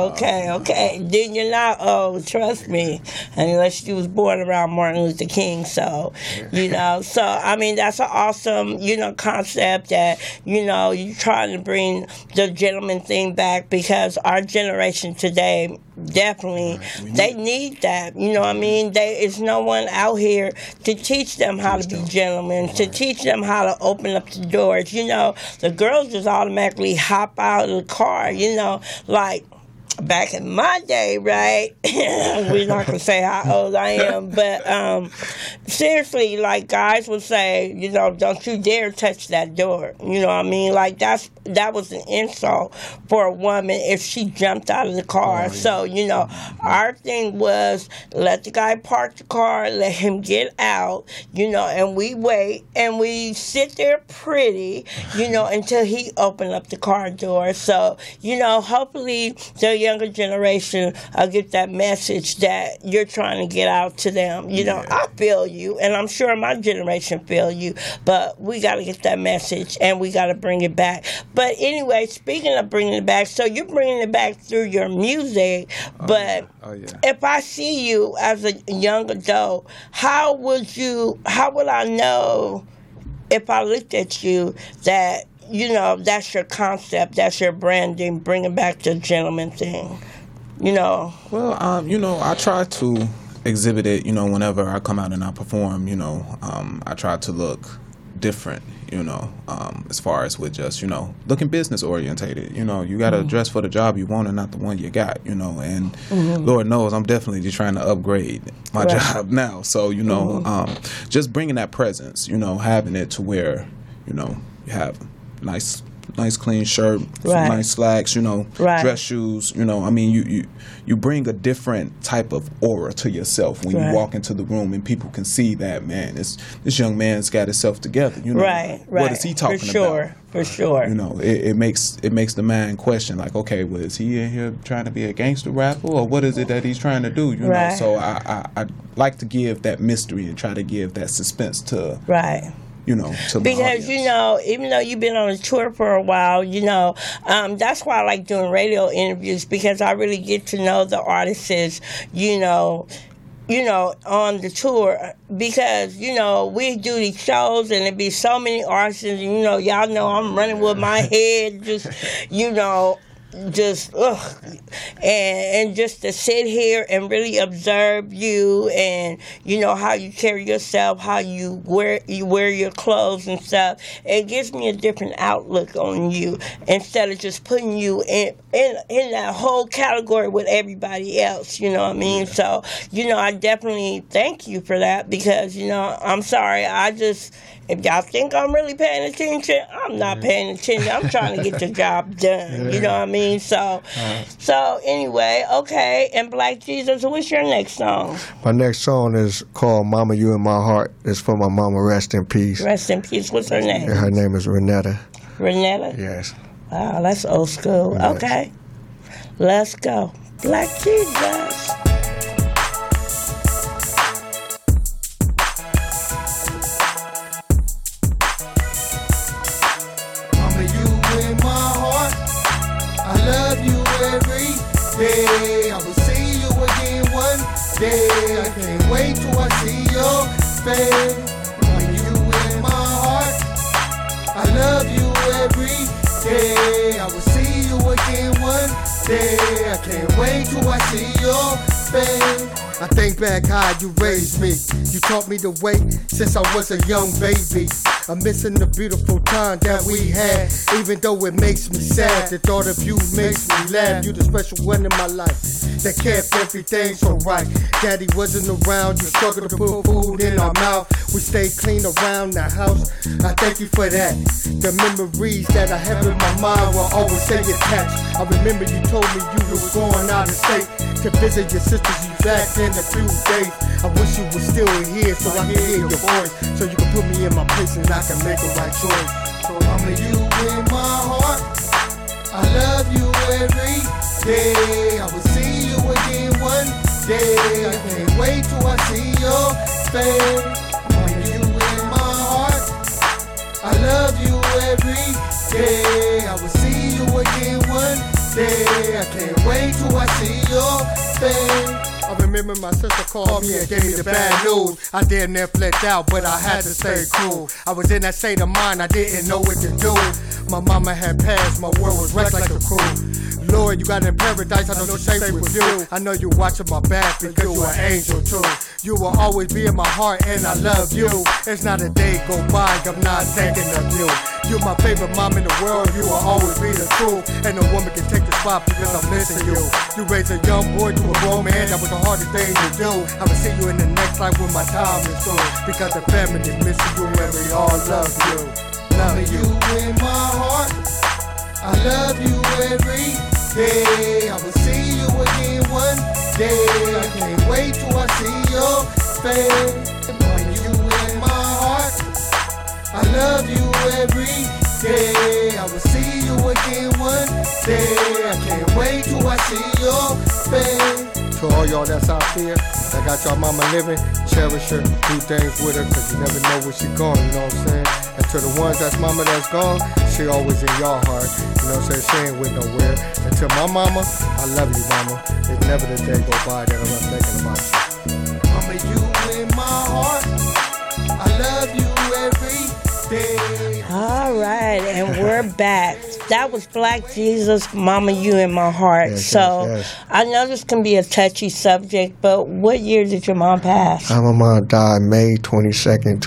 S2: Okay. Then you're not old, trust me, unless you was born around Martin Luther King. So, you know, I mean, that's an awesome, you know, concept that, you know, you're trying to bring the gentleman thing back because our generation today, definitely, they need that. You know what I mean? There is no one out here to teach them how to be gentlemen, to teach them how to open up the doors. You know, the girls just automatically hop out of the car, you know, like back in my day, right? We're not going to say how old I am, but seriously, like guys would say, you know, don't you dare touch that door. You know what I mean? Like that was an insult for a woman if she jumped out of the car. Oh, yeah. So, you know, our thing was let the guy park the car, let him get out, you know, and we wait and we sit there pretty, you know, until he opened up the car door. So, you know, hopefully the younger generation get that message that you're trying to get out to them. You know, I feel you, and I'm sure my generation feel you, but we got to get that message, and we got to bring it back. But anyway, speaking of bringing it back, so you're bringing it back through your music, but if I see you as a young adult, how would I know if I looked at you that, you know, that's your concept, that's your branding, bringing back the gentleman thing, you know?
S6: Well, you know, I try to exhibit it, you know, whenever I come out and I perform, you know, I try to look different, you know, as far as with just, you know, looking business orientated. You know, you got to dress for the job you want and not the one you got, you know, and Lord knows I'm definitely just trying to upgrade my job now. So, you know, just bringing that presence, you know, having it to where, you know, you have nice clean shirt, some nice slacks, you know, dress shoes, you know. I mean, you bring a different type of aura to yourself when you walk into the room and people can see that, man, this young man's got himself together, you know. What is he talking about?
S2: For sure.
S6: You know, it makes the man question, like, okay, well, is he in here trying to be a gangster rapper, or what is it that he's trying to do, you know? So I like to give that mystery and try to give that suspense to you know, to
S2: because you know, even though you've been on a tour for a while, you know, that's why I like doing radio interviews, because I really get to know the artists, you know, on the tour, because, you know, we do these shows and it be so many artists, and, you know, y'all know I'm running with my head just, you know, just and just to sit here and really observe you, and you know how you carry yourself, how you wear your clothes and stuff, it gives me a different outlook on you, instead of just putting you in that whole category with everybody else, you know what I mean? So, you know, I definitely thank you for that, because, you know, I'm sorry, if y'all think I'm really paying attention, I'm not paying attention. I'm trying to get the job done. You know what I mean? So anyway, okay. And Black Jesus, what's your next song?
S5: My next song is called Mama, You in My Heart. It's for my mama, rest in peace.
S2: Rest in peace. What's her name?
S5: Her name is Renetta.
S2: Renetta?
S5: Yes.
S2: Wow, that's old school. Yes. Okay. Let's go. Black Jesus.
S8: I love you every day. I will see you again one day. I can't wait till I see your face. When you in my heart, I love you every day. I will see you again one day. I can't wait till I see your face. I think back how you raised me. You taught me the way since I was a young baby. I'm missing the beautiful time that we had. Even though it makes me sad, the thought of you makes me laugh. You the special one in my life that kept everything so right. Daddy wasn't around, you struggled to put food in our mouth. We stayed clean around the house. I thank you for that. The memories that I have in my mind will always stay attached. I remember you told me you was going out of state to visit your sisters. You back in a few days. I wish you were still here so I can hear your voice, so you can put me in my place and I can make a right choice. So I'm with you in my heart. I love you every day. I will see you again one day. I can't wait till I see your face. I'm with you in my heart. I love you every day. I will see you again one day. I can't wait till I see your face. I remember my sister called me and gave me the bad news. I damn near flipped out, but I had to stay cool. I was in that state of mind, I didn't know what to do. My mama had passed, my world was wrecked like a crew. Lord, you got in paradise, I know you're safe with you. I know you're watching my back because you're an angel too. You will always be in my heart and I love you. It's not a day go by, I'm not thinking of you. You're my favorite mom in the world, you will always be the truth. And no woman can take the spot because I'm missing you. You raised a young boy to a grown man, that was the hardest thing to do. I will see you in the next life when my time is through. Because the family is missing you and we all love you. Loving you in my heart, I love you every day. I will see you again one day. I can't wait till I see your face. When you in my heart, I love you every day. I will see you again one day. I can't wait till I see your face. To all y'all that's out there that got y'all mama living, cherish her, do things with her, cause you never know where she going, you know what I'm saying? And to the ones that's mama that's gone, she always in your heart, you know what I'm saying? She ain't with nowhere. And to my mama, I love you, mama. It's never the day go by that I'm not thinking about you. I'm with you in my heart. I love you every day.
S2: All right, and we're back. That was Black Jesus, Mama You in My Heart.
S5: Yes,
S2: so
S5: yes.
S2: I know this can be a touchy subject, but what year did your mom pass?
S5: My mom died May 22nd,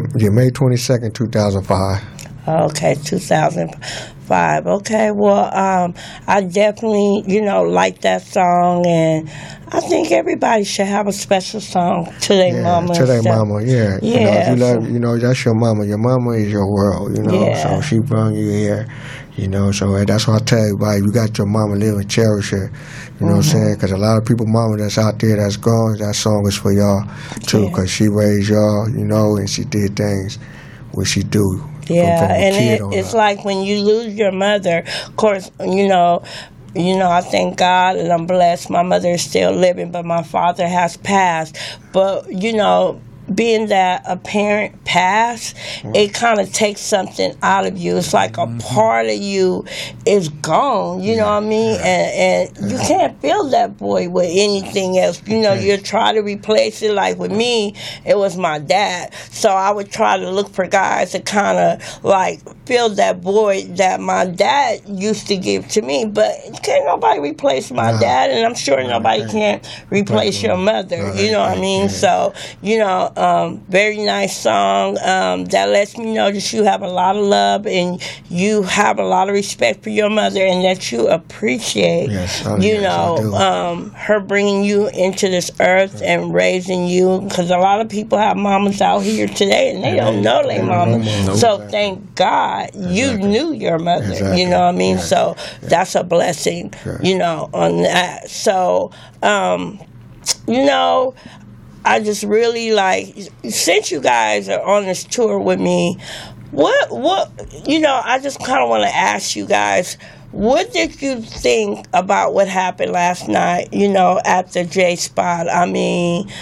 S5: 2005.
S2: Okay, 2005. Okay, well, I definitely, like that song, and I think everybody should have a special song to their mama.
S5: To their mama, yeah.
S2: Yeah.
S5: If you love, that's your mama. Your mama is your world,
S2: Yeah.
S5: So she brought you here, so that's why I tell everybody, you got your mama, live and cherish her. You know what I'm saying? Because a lot of people, mama that's out there that's gone, that song is for y'all, too, because she raised y'all, and she did things what she do.
S2: Yeah,
S5: from
S2: and it's like when you lose your mother, of course, I thank God and I'm blessed. My mother is still living, but my father has passed. But, being that a parent passed, it kind of takes something out of you. It's like a part of you is gone, you know what I mean? And you can't fill that void with anything else. You try to replace it. Like with me, it was my dad. So I would try to look for guys to kind of like fill that void that my dad used to give to me. But can't nobody replace my dad, and I'm sure nobody can replace your mother, you know what I mean? So, very nice song that lets me know that you have a lot of love and you have a lot of respect for your mother, and that you appreciate, her bringing you into this earth and raising you. Because a lot of people have mamas out here today and they don't know their mama. So thank God you knew your mother. You know what I mean? So that's a blessing. On that. So, I just really since you guys are on this tour with me, I just kind of want to ask you guys, what did you think about what happened last night, at the J Spot? I mean,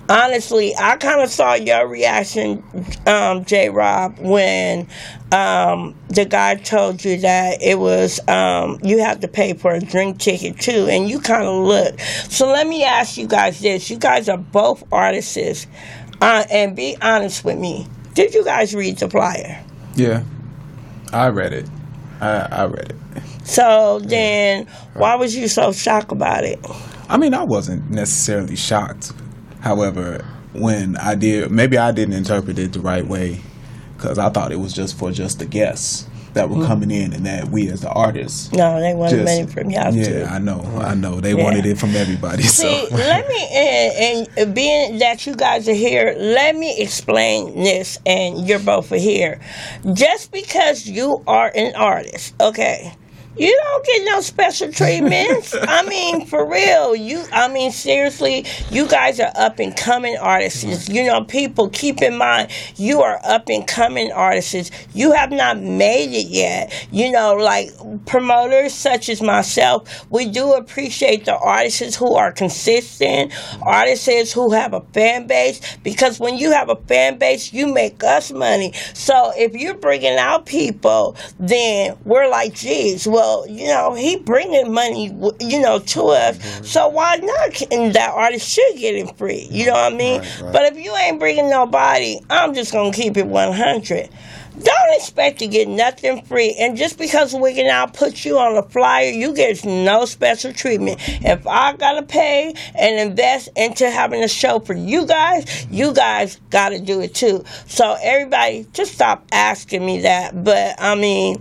S2: honestly, I kind of saw your reaction, J-Rob, when the guy told you that it was you have to pay for a drink ticket too, and you kind of looked. So let me ask you guys this: you guys are both artists, and be honest with me. Did you guys read the flyer?
S6: Yeah, I read it. I read it.
S2: So then, why was you so shocked about it?
S6: I mean, I wasn't necessarily shocked. However, when I did, maybe I didn't interpret it the right way, because I thought it was just for the guests that were coming in, and that we as the artists.
S2: No, they wanted money from y'all too.
S6: Yeah, I know. They wanted it from everybody.
S2: See,
S6: so
S2: let me, and being that you guys are here, let me explain this, and you're both are here. Just because you are an artist, okay, you don't get no special treatments. I mean, for real. Seriously, you guys are up and coming artists. You know, people, keep in mind, you are up and coming artists. You have not made it yet. You know, like promoters such as myself, we do appreciate the artists who are consistent, artists who have a fan base, because when you have a fan base, you make us money. So if you're bringing out people, then we're like, geez, well, you know, he bringing money, you know, to us. So why not? And that artist should get it free. You know what I mean? Right. But if you ain't bringing nobody, I'm just going to keep it 100. Don't expect to get nothing free. And just because Wiggin' Out puts you on the flyer, you get no special treatment. If I got to pay and invest into having a show for you guys got to do it too. So everybody, just stop asking me that. But I mean,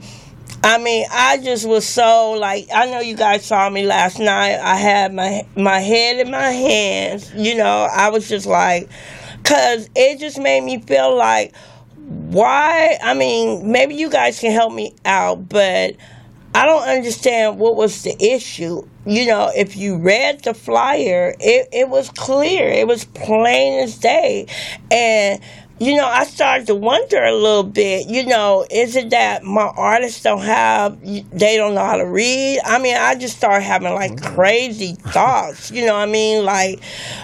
S2: I just was so, like, I know you guys saw me last night. I had my head in my hands. You know, I was just like, because it just made me feel like, why? I mean, maybe you guys can help me out, but I don't understand what was the issue. You know, if you read the flyer, it was clear. It was plain as day. And you know, I started to wonder a little bit, you know, is it that my artists they don't know how to read? I mean, I just started having, like, crazy thoughts, you know what I mean? Like,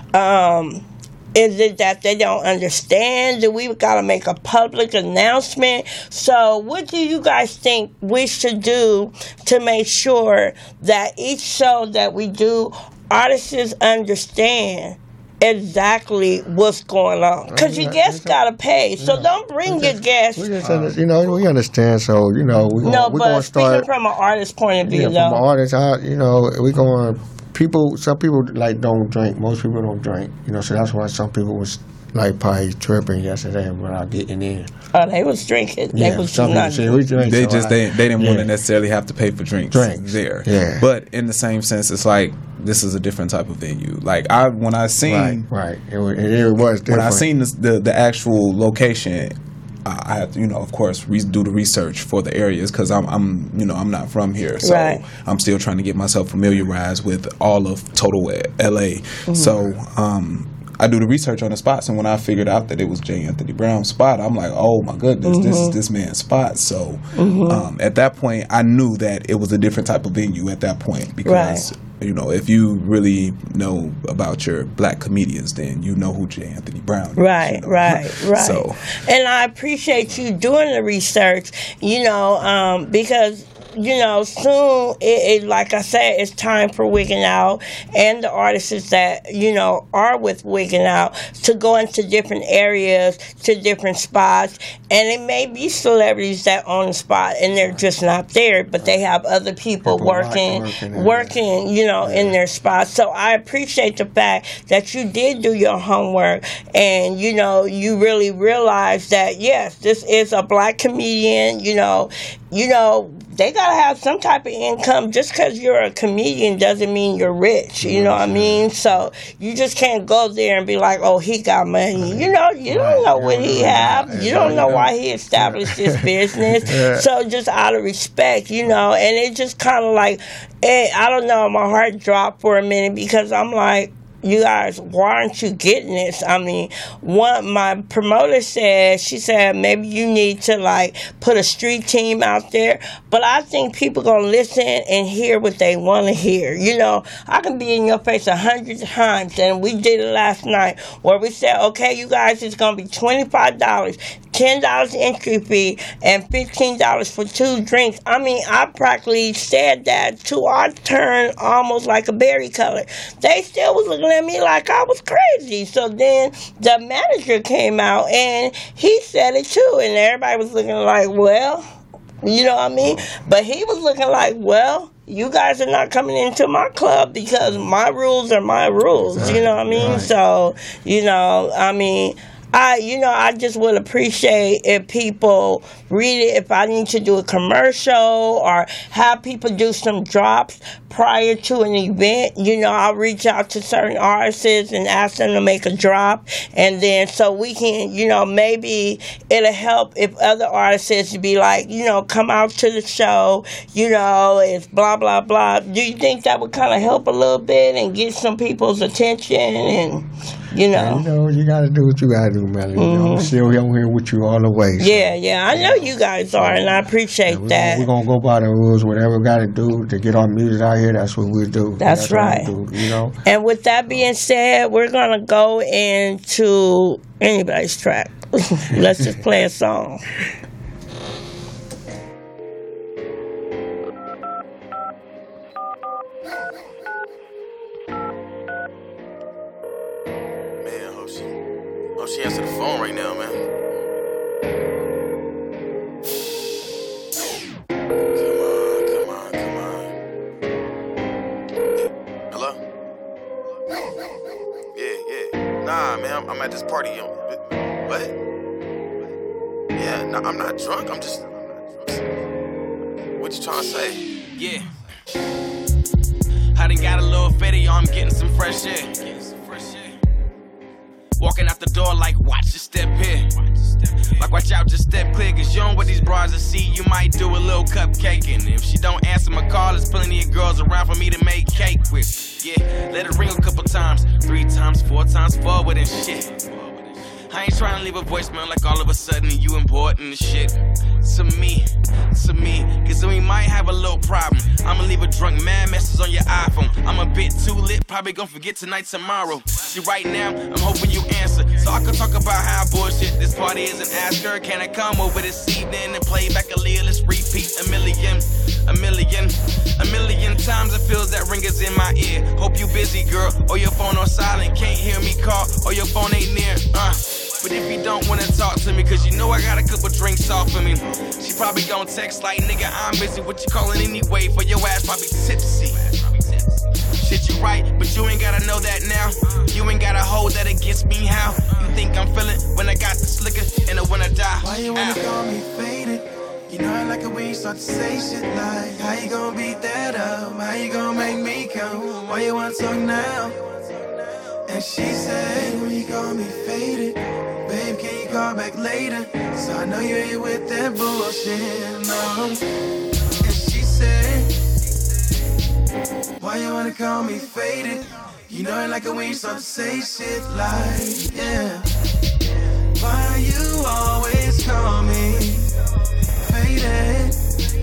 S2: is it that they don't understand? Do we got to make a public announcement? So what do you guys think we should do to make sure that each show that we do, artists understand exactly what's going on? Because your guests gotta pay, so don't bring your guests.
S5: We just, you know, we understand. So you know, we're going to start
S2: speaking from an artist's point of view.
S5: From an artist, you know, we're going. Some people like don't drink. Most people don't drink. You know, so that's why some people was like probably tripping yesterday without getting in.
S2: Oh, they was drinking. They was
S5: some
S2: not
S5: people say, we drink.
S6: They didn't want to necessarily have to pay for drinks there. Yeah. But in the same sense, it's like this is a different type of venue. Like when I seen
S5: it was different.
S6: When I seen the actual location, I have to, you know, of course, do the research for the areas because I'm not from here, so I'm still trying to get myself familiarized with all of total LA. Mm-hmm. So I do the research on the spots, and when I figured out that it was J. Anthony Brown's spot, I'm like, oh my goodness, this is this man's spot. So at that point, I knew that it was a different type of venue at that point because. You know, if you really know about your black comedians, then you know who J. Anthony Brown is.
S2: Right.
S6: So,
S2: and I appreciate you doing the research, you know, because, you know, soon, like I said, it's time for Wiggin' Out and the artists that, you know, are with Wiggin' Out to go into different areas, to different spots. And it may be celebrities that own the spot and they're just not there, but they have other people working, you know, in their spots. So I appreciate the fact that you did do your homework and, you know, you really realized that, yes, this is a black comedian, you know, they gotta have some type of income. Just because you're a comedian doesn't mean you're rich. You know what I mean? So you just can't go there and be like, oh, he got money. You know, you don't know what he have. You don't know why he established this business. So just out of respect, you know, and it just kind of like, I don't know, my heart dropped for a minute because I'm like, you guys, why aren't you getting this? I mean, my promoter said, she said, maybe you need to, like, put a street team out there. But I think people going to listen and hear what they want to hear. You know, I can be in your face 100 times, and we did it last night, where we said, okay, you guys, it's going to be $25, $10 entry fee, and $15 for 2 drinks. I mean, I practically said that to our turn almost like a berry color. They still was looking at me like I was crazy. So then the manager came out and he said it too, and everybody was looking like, well, you know what I mean? But he was looking like, well, you guys are not coming into my club because my rules are my rules. Right. You know what I mean? Right. So, you know, I mean, I just would appreciate if people read it. If I need to do a commercial or have people do some drops prior to an event, you know, I'll reach out to certain artists and ask them to make a drop. And then so we can, you know, maybe it'll help if other artists be like, you know, come out to the show, you know, it's blah, blah, blah. Do you think that would kind of help a little bit and get some people's attention and, you know?
S5: You know, you got to do what you got to do, Melly. Mm-hmm. You know, I'm still here with you all the way. So.
S2: Yeah, I know you guys are, and I appreciate that.
S5: We're going to go by the rules, whatever we got to do to get our music out here, that's what we do.
S2: That's right.
S5: Do, you know?
S2: And with that being said, we're going to go into anybody's track. Let's just play a song.
S10: She answered the phone right now, man. Come on. Hello? Yeah. Nah, man, I'm at this party. What? Yeah, nah, I'm not drunk. I'm just... What you trying to say?
S7: Yeah. I done got a little fetty, I'm getting some fresh air. Walking out the door like, watch your step here. Like, watch out, just step clear. Cause you don't want these bras to see. You might do a little cupcaking. If she don't answer my call, there's plenty of girls around for me to make cake with. Yeah, let it ring a couple times. 3 times, 4 times forward and shit. I ain't trying to leave a voicemail like all of a sudden you important and shit. To me, cause then we might have a little problem. I'ma leave a drunk man message on your iPhone. I'm a bit too lit, probably gonna forget tonight, tomorrow. See, right now, I'm hoping you answer, so I can talk about how bullshit this party is and ask her, can I come over this evening and play back Aaliyah? Let's repeat a million times. It feels that ringers in my ear. Hope you busy, girl, or your phone on silent. Can't hear me call, or your phone ain't near. But if you don't wanna talk to me, cause you know I got a couple drinks off of me, she probably gon' text like, nigga, I'm busy. What you calling anyway? For your ass probably tipsy. Shit, you right, but you ain't gotta know that now. You ain't gotta hold that against me, how? You think I'm feeling when I got this liquor and when I die?
S11: Why you wanna call me faded? You know I like it when you start to say shit like, how you gon' beat that up? How you gon' make me come? Why you wanna talk now? And she said, when you call me faded, babe, can you call back later? So I know you ain't with that bullshit, no. And she said, why you wanna call me faded? You know I like it when you start to say shit like, yeah. Why you always call me faded?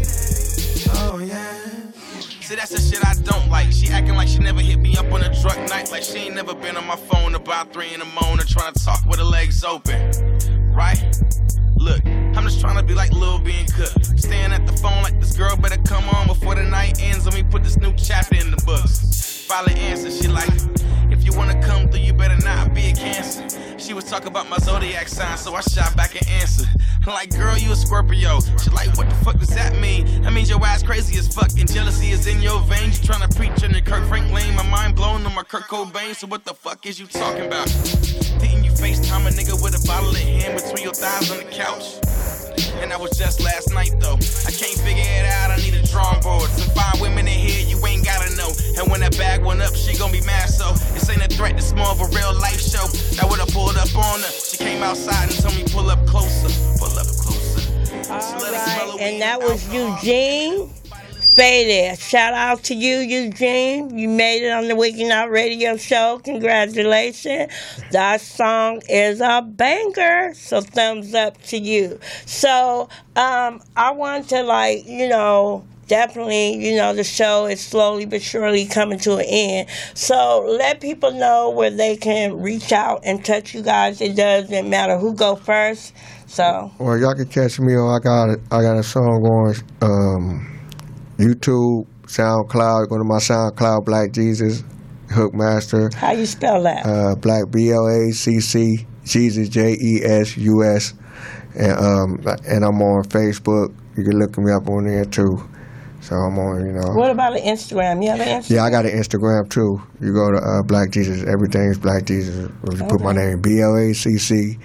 S11: Oh yeah.
S7: See, that's the shit I don't like. She acting like she never hit me up on a drunk night. Like she ain't never been on my phone about 3 in the morning trying to talk with her legs open. Right? Look, I'm just trying to be like Lil B and Cook. Staying at the phone like this girl better come on before the night ends. Let me put this new chapter in the books. Finally answer, she like, if you wanna come through, you better not be a Cancer. She was talking about my zodiac sign, so I shot back and answered. I'm like, girl, you a Scorpio. She like, what the fuck does that mean? That means your ass crazy as fuck and jealousy is in your veins. You tryna preach in the Kirk Franklin, my mind blown on my Kurt Cobain. So what the fuck is you talking about? Didn't you FaceTime a nigga with a bottle in hand between your thighs on the couch? And that was just last night though. I can't figure it out, I need a drawing board. Some fine women in here, you ain't gotta know. And when that bag went up, she gon' be mad, so this ain't a threat, this more of a real life show. That would've pulled up on her. She came outside and told me pull up closer. Pull up closer.
S2: Alright, and that was Eugene Faded. Shout out to you, Eugene. You made it on the Wigging Out Radio Show. Congratulations. That song is a banger. So thumbs up to you. So I want to definitely, the show is slowly but surely coming to an end. So let people know where they can reach out and touch you guys. It doesn't matter who go first. So
S5: well, y'all can catch me on. I got a song on YouTube, SoundCloud. Go to my SoundCloud, Black Jesus Hookmaster.
S2: How you spell that?
S5: Black BLACC Jesus JESUS, and I'm on Facebook. You can look me up on there too. So I'm on,
S2: What about an Instagram? You have an Instagram?
S5: Yeah, I got an Instagram too. You go to Black Jesus. Everything's Black Jesus. You put my name, BLACC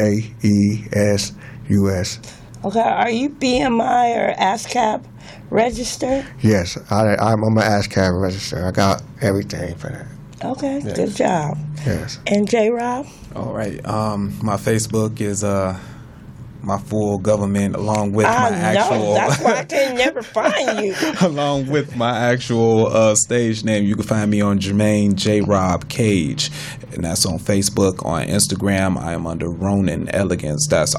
S5: JESUS.
S2: Okay. Are you BMI or ASCAP registered?
S5: Yes, I'm an ASCAP registered. I got everything for that.
S2: Okay,
S6: yes.
S2: Good job.
S5: Yes.
S2: And J-Rob?
S6: All right. My Facebook is my full government along with my actual.
S2: That's why I can never find you.
S6: Along with my actual stage name, you can find me on Jermaine J. Rob Cage, and that's on Facebook. On Instagram, I am under Ronin Elegance. That's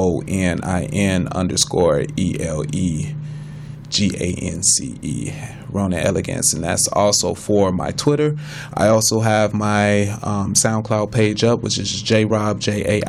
S6: RONIN_ELEGANCE. Ronin Elegance, and that's also for my Twitter. I also have my SoundCloud page up, which is JRob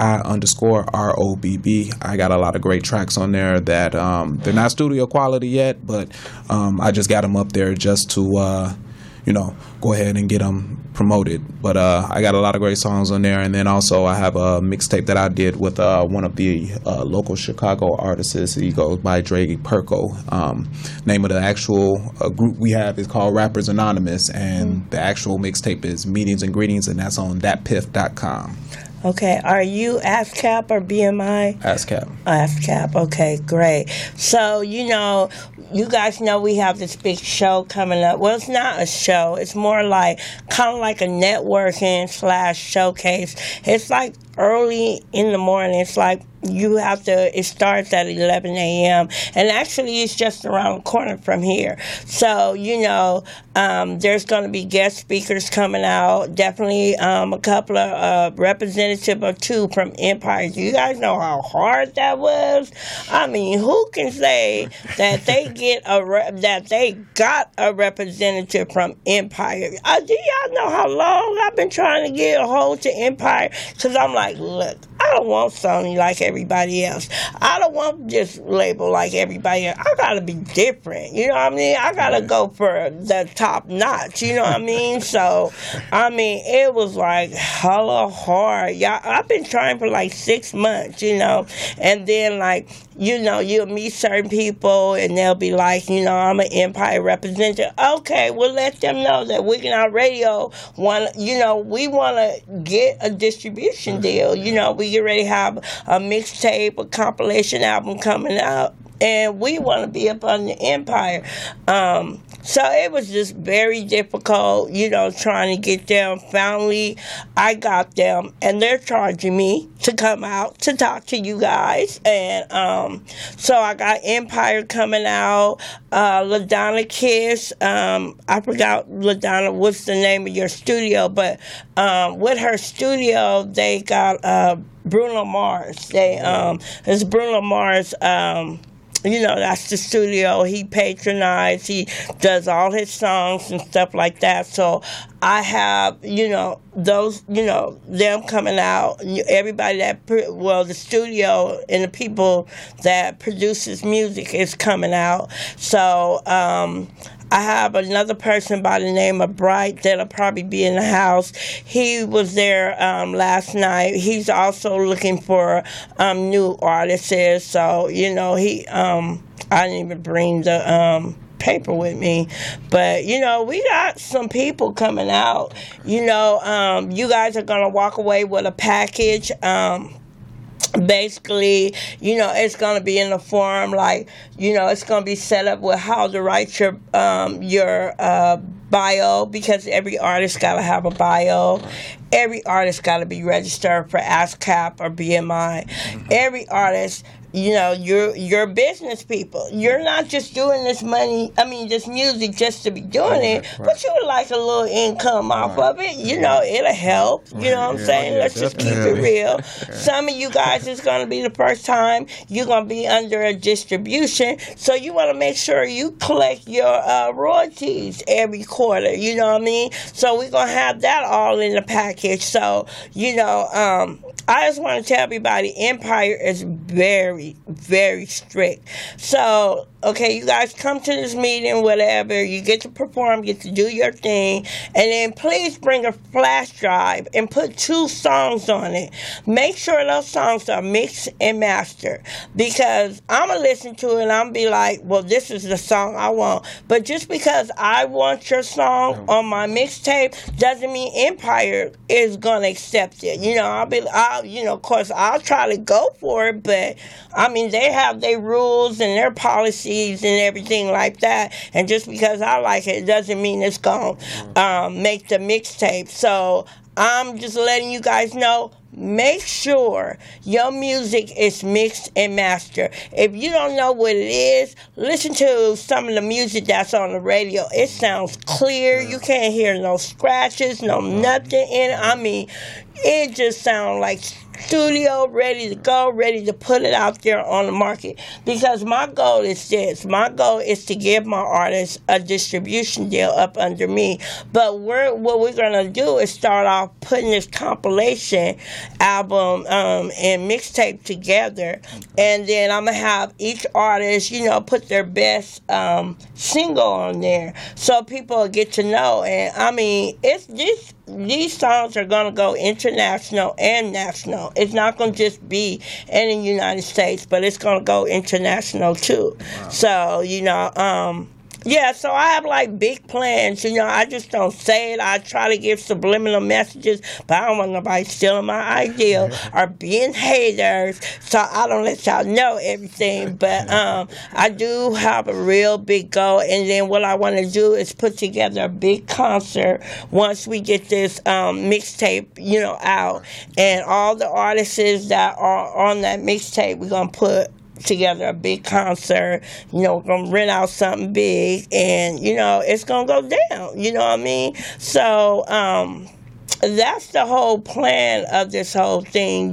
S6: JAI_ROBB. I got a lot of great tracks on there that they're not studio quality yet, but I just got them up there just to go ahead and get them promoted. But I got a lot of great songs on there, and then also I have a mixtape that I did with one of the local Chicago artists. He goes by Dre Perko. Name of the actual group we have is called Rappers Anonymous, and the actual mixtape is Meetings and Greetings, and that's on thatpiff.com.
S2: Okay, are you ASCAP or BMI?
S6: ASCAP.
S2: ASCAP, okay, great. So, you guys know we have this big show coming up. Well, it's not a show. It's more kind of like a networking / showcase. It's like early in the morning. It's like it starts at 11 a.m. and actually it's just around the corner from here. So, there's going to be guest speakers coming out. Definitely a couple of representative or two from Empire. Do you guys know how hard that was? I mean, who can say that they got a representative from Empire? Do y'all know how long I've been trying to get a hold to Empire? Because I'm like, look, I don't want Sony like everybody else. I don't want just label like everybody else. I gotta be different. You know what I mean? I gotta go for the top notch. You know what I mean? So, it was hella hard. I've been trying for 6 months, and then you'll meet certain people and they'll be like, I'm an Empire representative. Okay, we'll let them know that Wigging Out Radio we want to get a distribution deal. We get ready to have a mixtape, a compilation album coming out, and we want to be up on the Empire. So it was just very difficult, trying to get them. Finally, I got them, and they're charging me to come out to talk to you guys. And so I got Empire coming out, LaDonna Kiss. I forgot, LaDonna, what's the name of your studio, but with her studio, they got Bruno Mars. It's Bruno Mars. That's the studio he patronized. He does all his songs and stuff like that. So I have, those, them coming out. Everybody the studio and the people that produces music is coming out. So, I have another person by the name of Bright that'll probably be in the house. He was there last night. He's also looking for new artists. So, I didn't even bring the paper with me. But, we got some people coming out. You guys are going to walk away with a package. Basically, it's going to be in the form it's going to be set up with how to write your bio, because every artist got to have a bio. Every artist got to be registered for ASCAP or BMI. Every artist, you're business people. You're not just doing this music just to be doing it, but you would like a little income off of it. It'll help. You know what I'm saying? Let's just keep it real. Some of you guys, it's going to be the first time you're going to be under a distribution, so you want to make sure you collect your royalties every quarter. You know what I mean? So we're going to have that all in the package. So, I just want to tell everybody, Empire is very, very strict. So, okay, you guys come to this meeting, whatever. You get to perform, get to do your thing. And then please bring a flash drive and put 2 songs on it. Make sure those songs are mixed and mastered. Because I'm going to listen to it and I'm going to be like, well, this is the song I want. But just because I want your song on my mixtape doesn't mean Empire is going to accept it. Of course, I'll try to go for it, but, they have their rules and their policies and everything like that, and just because I like it doesn't mean it's going to make the mixtape. So I'm just letting you guys know, make sure your music is mixed and mastered. If you don't know what it is, listen to some of the music that's on the radio. It sounds clear. You can't hear no scratches, no nothing in it. It just sounds like studio, ready to go, ready to put it out there on the market. Because my goal is this. My goal is to give my artists a distribution deal up under me. But what we're going to do is start off putting this compilation album and mixtape together. And then I'm going to have each artist, put their best single on there so people will get to know. And, these songs are going to go international and national. It's not going to just be in the United States, but it's going to go international too. Wow. So, so I have big plans. I just don't say it. I try to give subliminal messages, but I don't want nobody stealing my idea or being haters. So I don't let y'all know everything. But I do have a real big goal. And then what I want to do is put together a big concert once we get this mixtape, out. And all the artists that are on that mixtape, we're going to put together a big concert, we're going to rent out something big, and, it's going to go down, you know what I mean? So, that's the whole plan of this whole thing,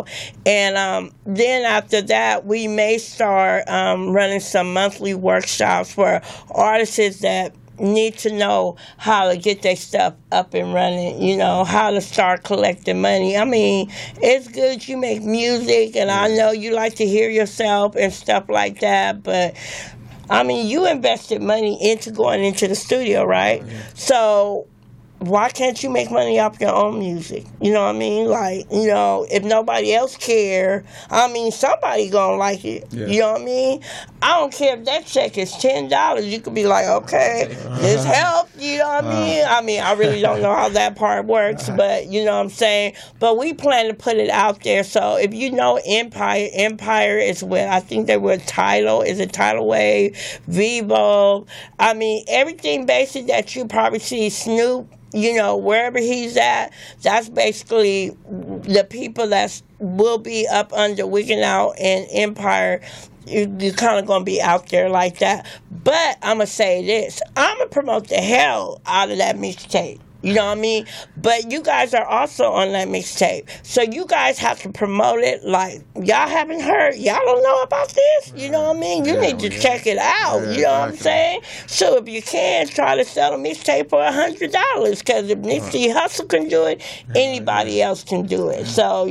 S2: and then after that, we may start running some monthly workshops for artists that need to know how to get their stuff up and running, how to start collecting money. It's good you make music, and I know you like to hear yourself and stuff like that, but, you invested money into going into the studio, right? Yeah. So why can't you make money off your own music? You know what I mean? If nobody else care, somebody gonna like it. Yeah. You know what I mean? I don't care if that check is $10. You could be like, okay, this helped. You know what I mean? I really don't know how that part works, but you know what I'm saying? But we plan to put it out there. So if you know Empire is with, I think they were Tidal. Is it Tidal Wave? Vivo? Everything basic that you probably see Snoop, wherever he's at, that's basically the people that will be up under Wiggin' Out and Empire. You're kind of going to be out there like that. But I'm going to say this. I'm going to promote the hell out of that mixtape. You know what I mean? But you guys are also on that mixtape. So you guys have to promote it like, y'all haven't heard, y'all don't know about this? You know what I mean? You need to check it out. You know what I'm saying? So if you can, try to sell a mixtape for $100. Because if Nipsey Hussle can do it, anybody else can do it. So,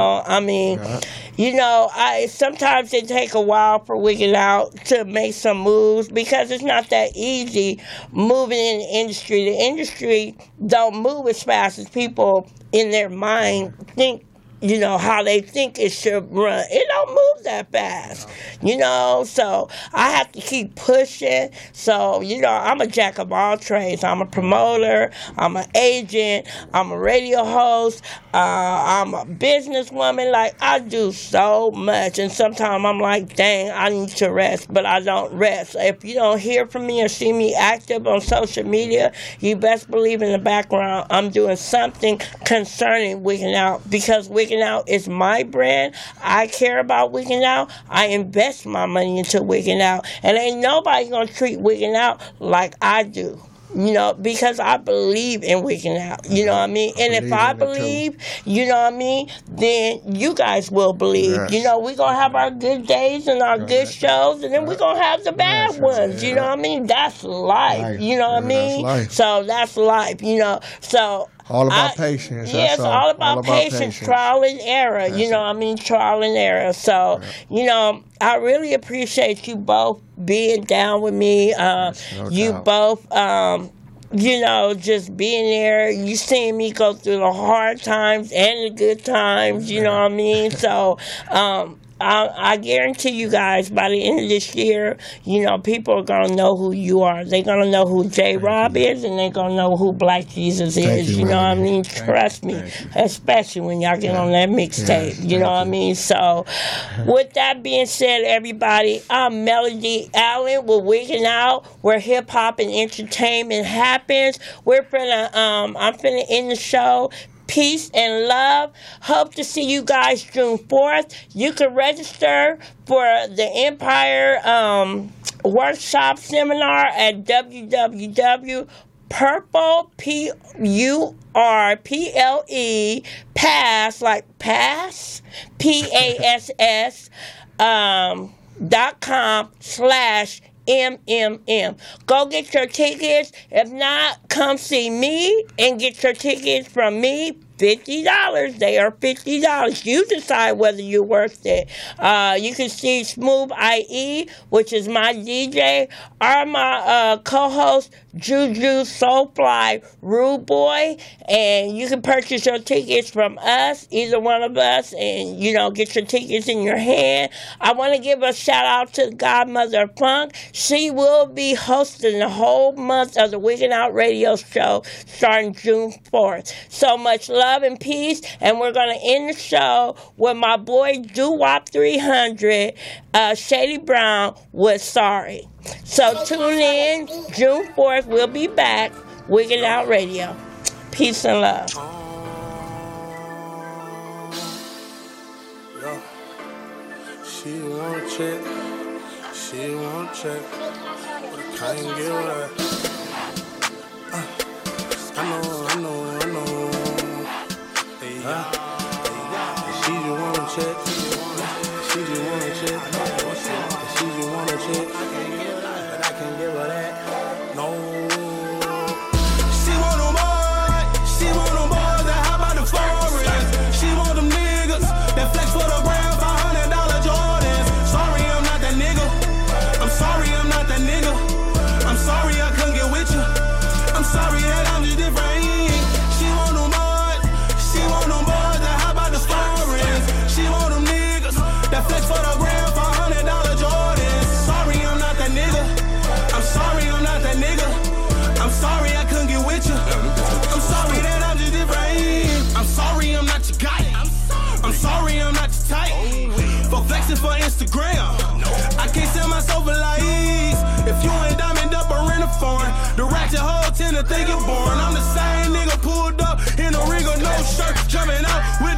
S2: sometimes it take a while for Wiggin' Out to make some moves because it's not that easy moving in the industry. The industry don't move as fast as people in their mind think, how they think it should run. It don't move that fast, so I have to keep pushing. So, I'm a jack of all trades. I'm a promoter, I'm an agent, I'm a radio host, I'm a businesswoman. I do so much, and sometimes I'm like, dang, I need to rest, but I don't rest. If you don't hear from me or see me active on social media, you best believe in the background I'm doing something concerning Wiggin' Out, because Wiggin' Wigging Out is my brand. I care about Wigging Out. I invest my money into Wigging Out. And ain't nobody gonna treat Wigging Out like I do. You know, because I believe in Wigging Out. You know what I mean? And if I believe, you know what I mean, then you guys will believe.
S5: Yes.
S2: You know, we're going to have our good days and our good shows, and then we're going to have the bad ones. You know what I mean? That's life. You know what I mean?
S5: Life.
S2: So that's life, you know. So
S5: all about patience.
S2: Yeah, it's all about patience, trial and error.
S5: That's
S2: you know what I mean? Trial and error. So, you know, I really appreciate you both being down with me. You both, you know, just being there. You seeing me go through the hard times and the good times. You know what I mean? So, I guarantee you guys by the end of this year, you know, people are going to know who you are. They're going to know who J. Rob is, and they're going to know who Black Jesus is. You know what I mean? Trust me, especially when y'all get on that mixtape. You know what I mean? So, with that being said, everybody, I'm Melody Allen. We're Wigging Out, where hip hop and entertainment happens. I'm finna end the show. Peace and love. Hope to see you guys June 4th. You can register for the Empire Workshop Seminar at www.purple, P-U-R-P-L-E, pass, like pass, P-A-S-S, .com/MMM. Go get your tickets. If not, come see me and get your tickets from me. $50. They are $50. You decide whether you're worth it. You can see Smooth IE, which is my DJ, or my co-host Juju Soulfly Rude Boy, and you can purchase your tickets from us, either one of us, and you know, get your tickets in your hand. I want to give a shout out to the Godmother of Funk. She will be hosting the whole month of the Wigging Out radio show starting June 4th. So much love and peace, and we're going to end the show with my boy Doo-Wop 300, Shady Brown with Sorry. So tune in June 4th. We'll be back. Wigging Out Radio. Peace and love.
S12: She won't check. She won't check. But I can't give her that. I know. Hey, she just wanna check. She just wanna check. She just wanna check. But I can't give her that. No. She want them boys. She want them boys that hop out the forest. She want them niggas that flex for the gram, $500 Jordans. Sorry, I'm not that nigga. I'm sorry, I'm not that nigga. I'm sorry I couldn't get with you. I'm sorry that I'm just different. She want them boys. She want them boys that hop out the forest. She want them niggas that flex for the gram, $500 Jordans. Sorry, I'm not that nigga. I'm sorry, I'm not that nigga. I'm sorry I couldn't get with you. I'm sorry that I'm just different. I'm sorry I'm not your guy. I'm sorry I'm not your type. For flexing for Instagram, I can't sell myself for likes. If you ain't diamond up or in a foreign, the ratchet hoe tend to think you're born. I'm the same nigga pulled up in a ring of no shirt, jumping out with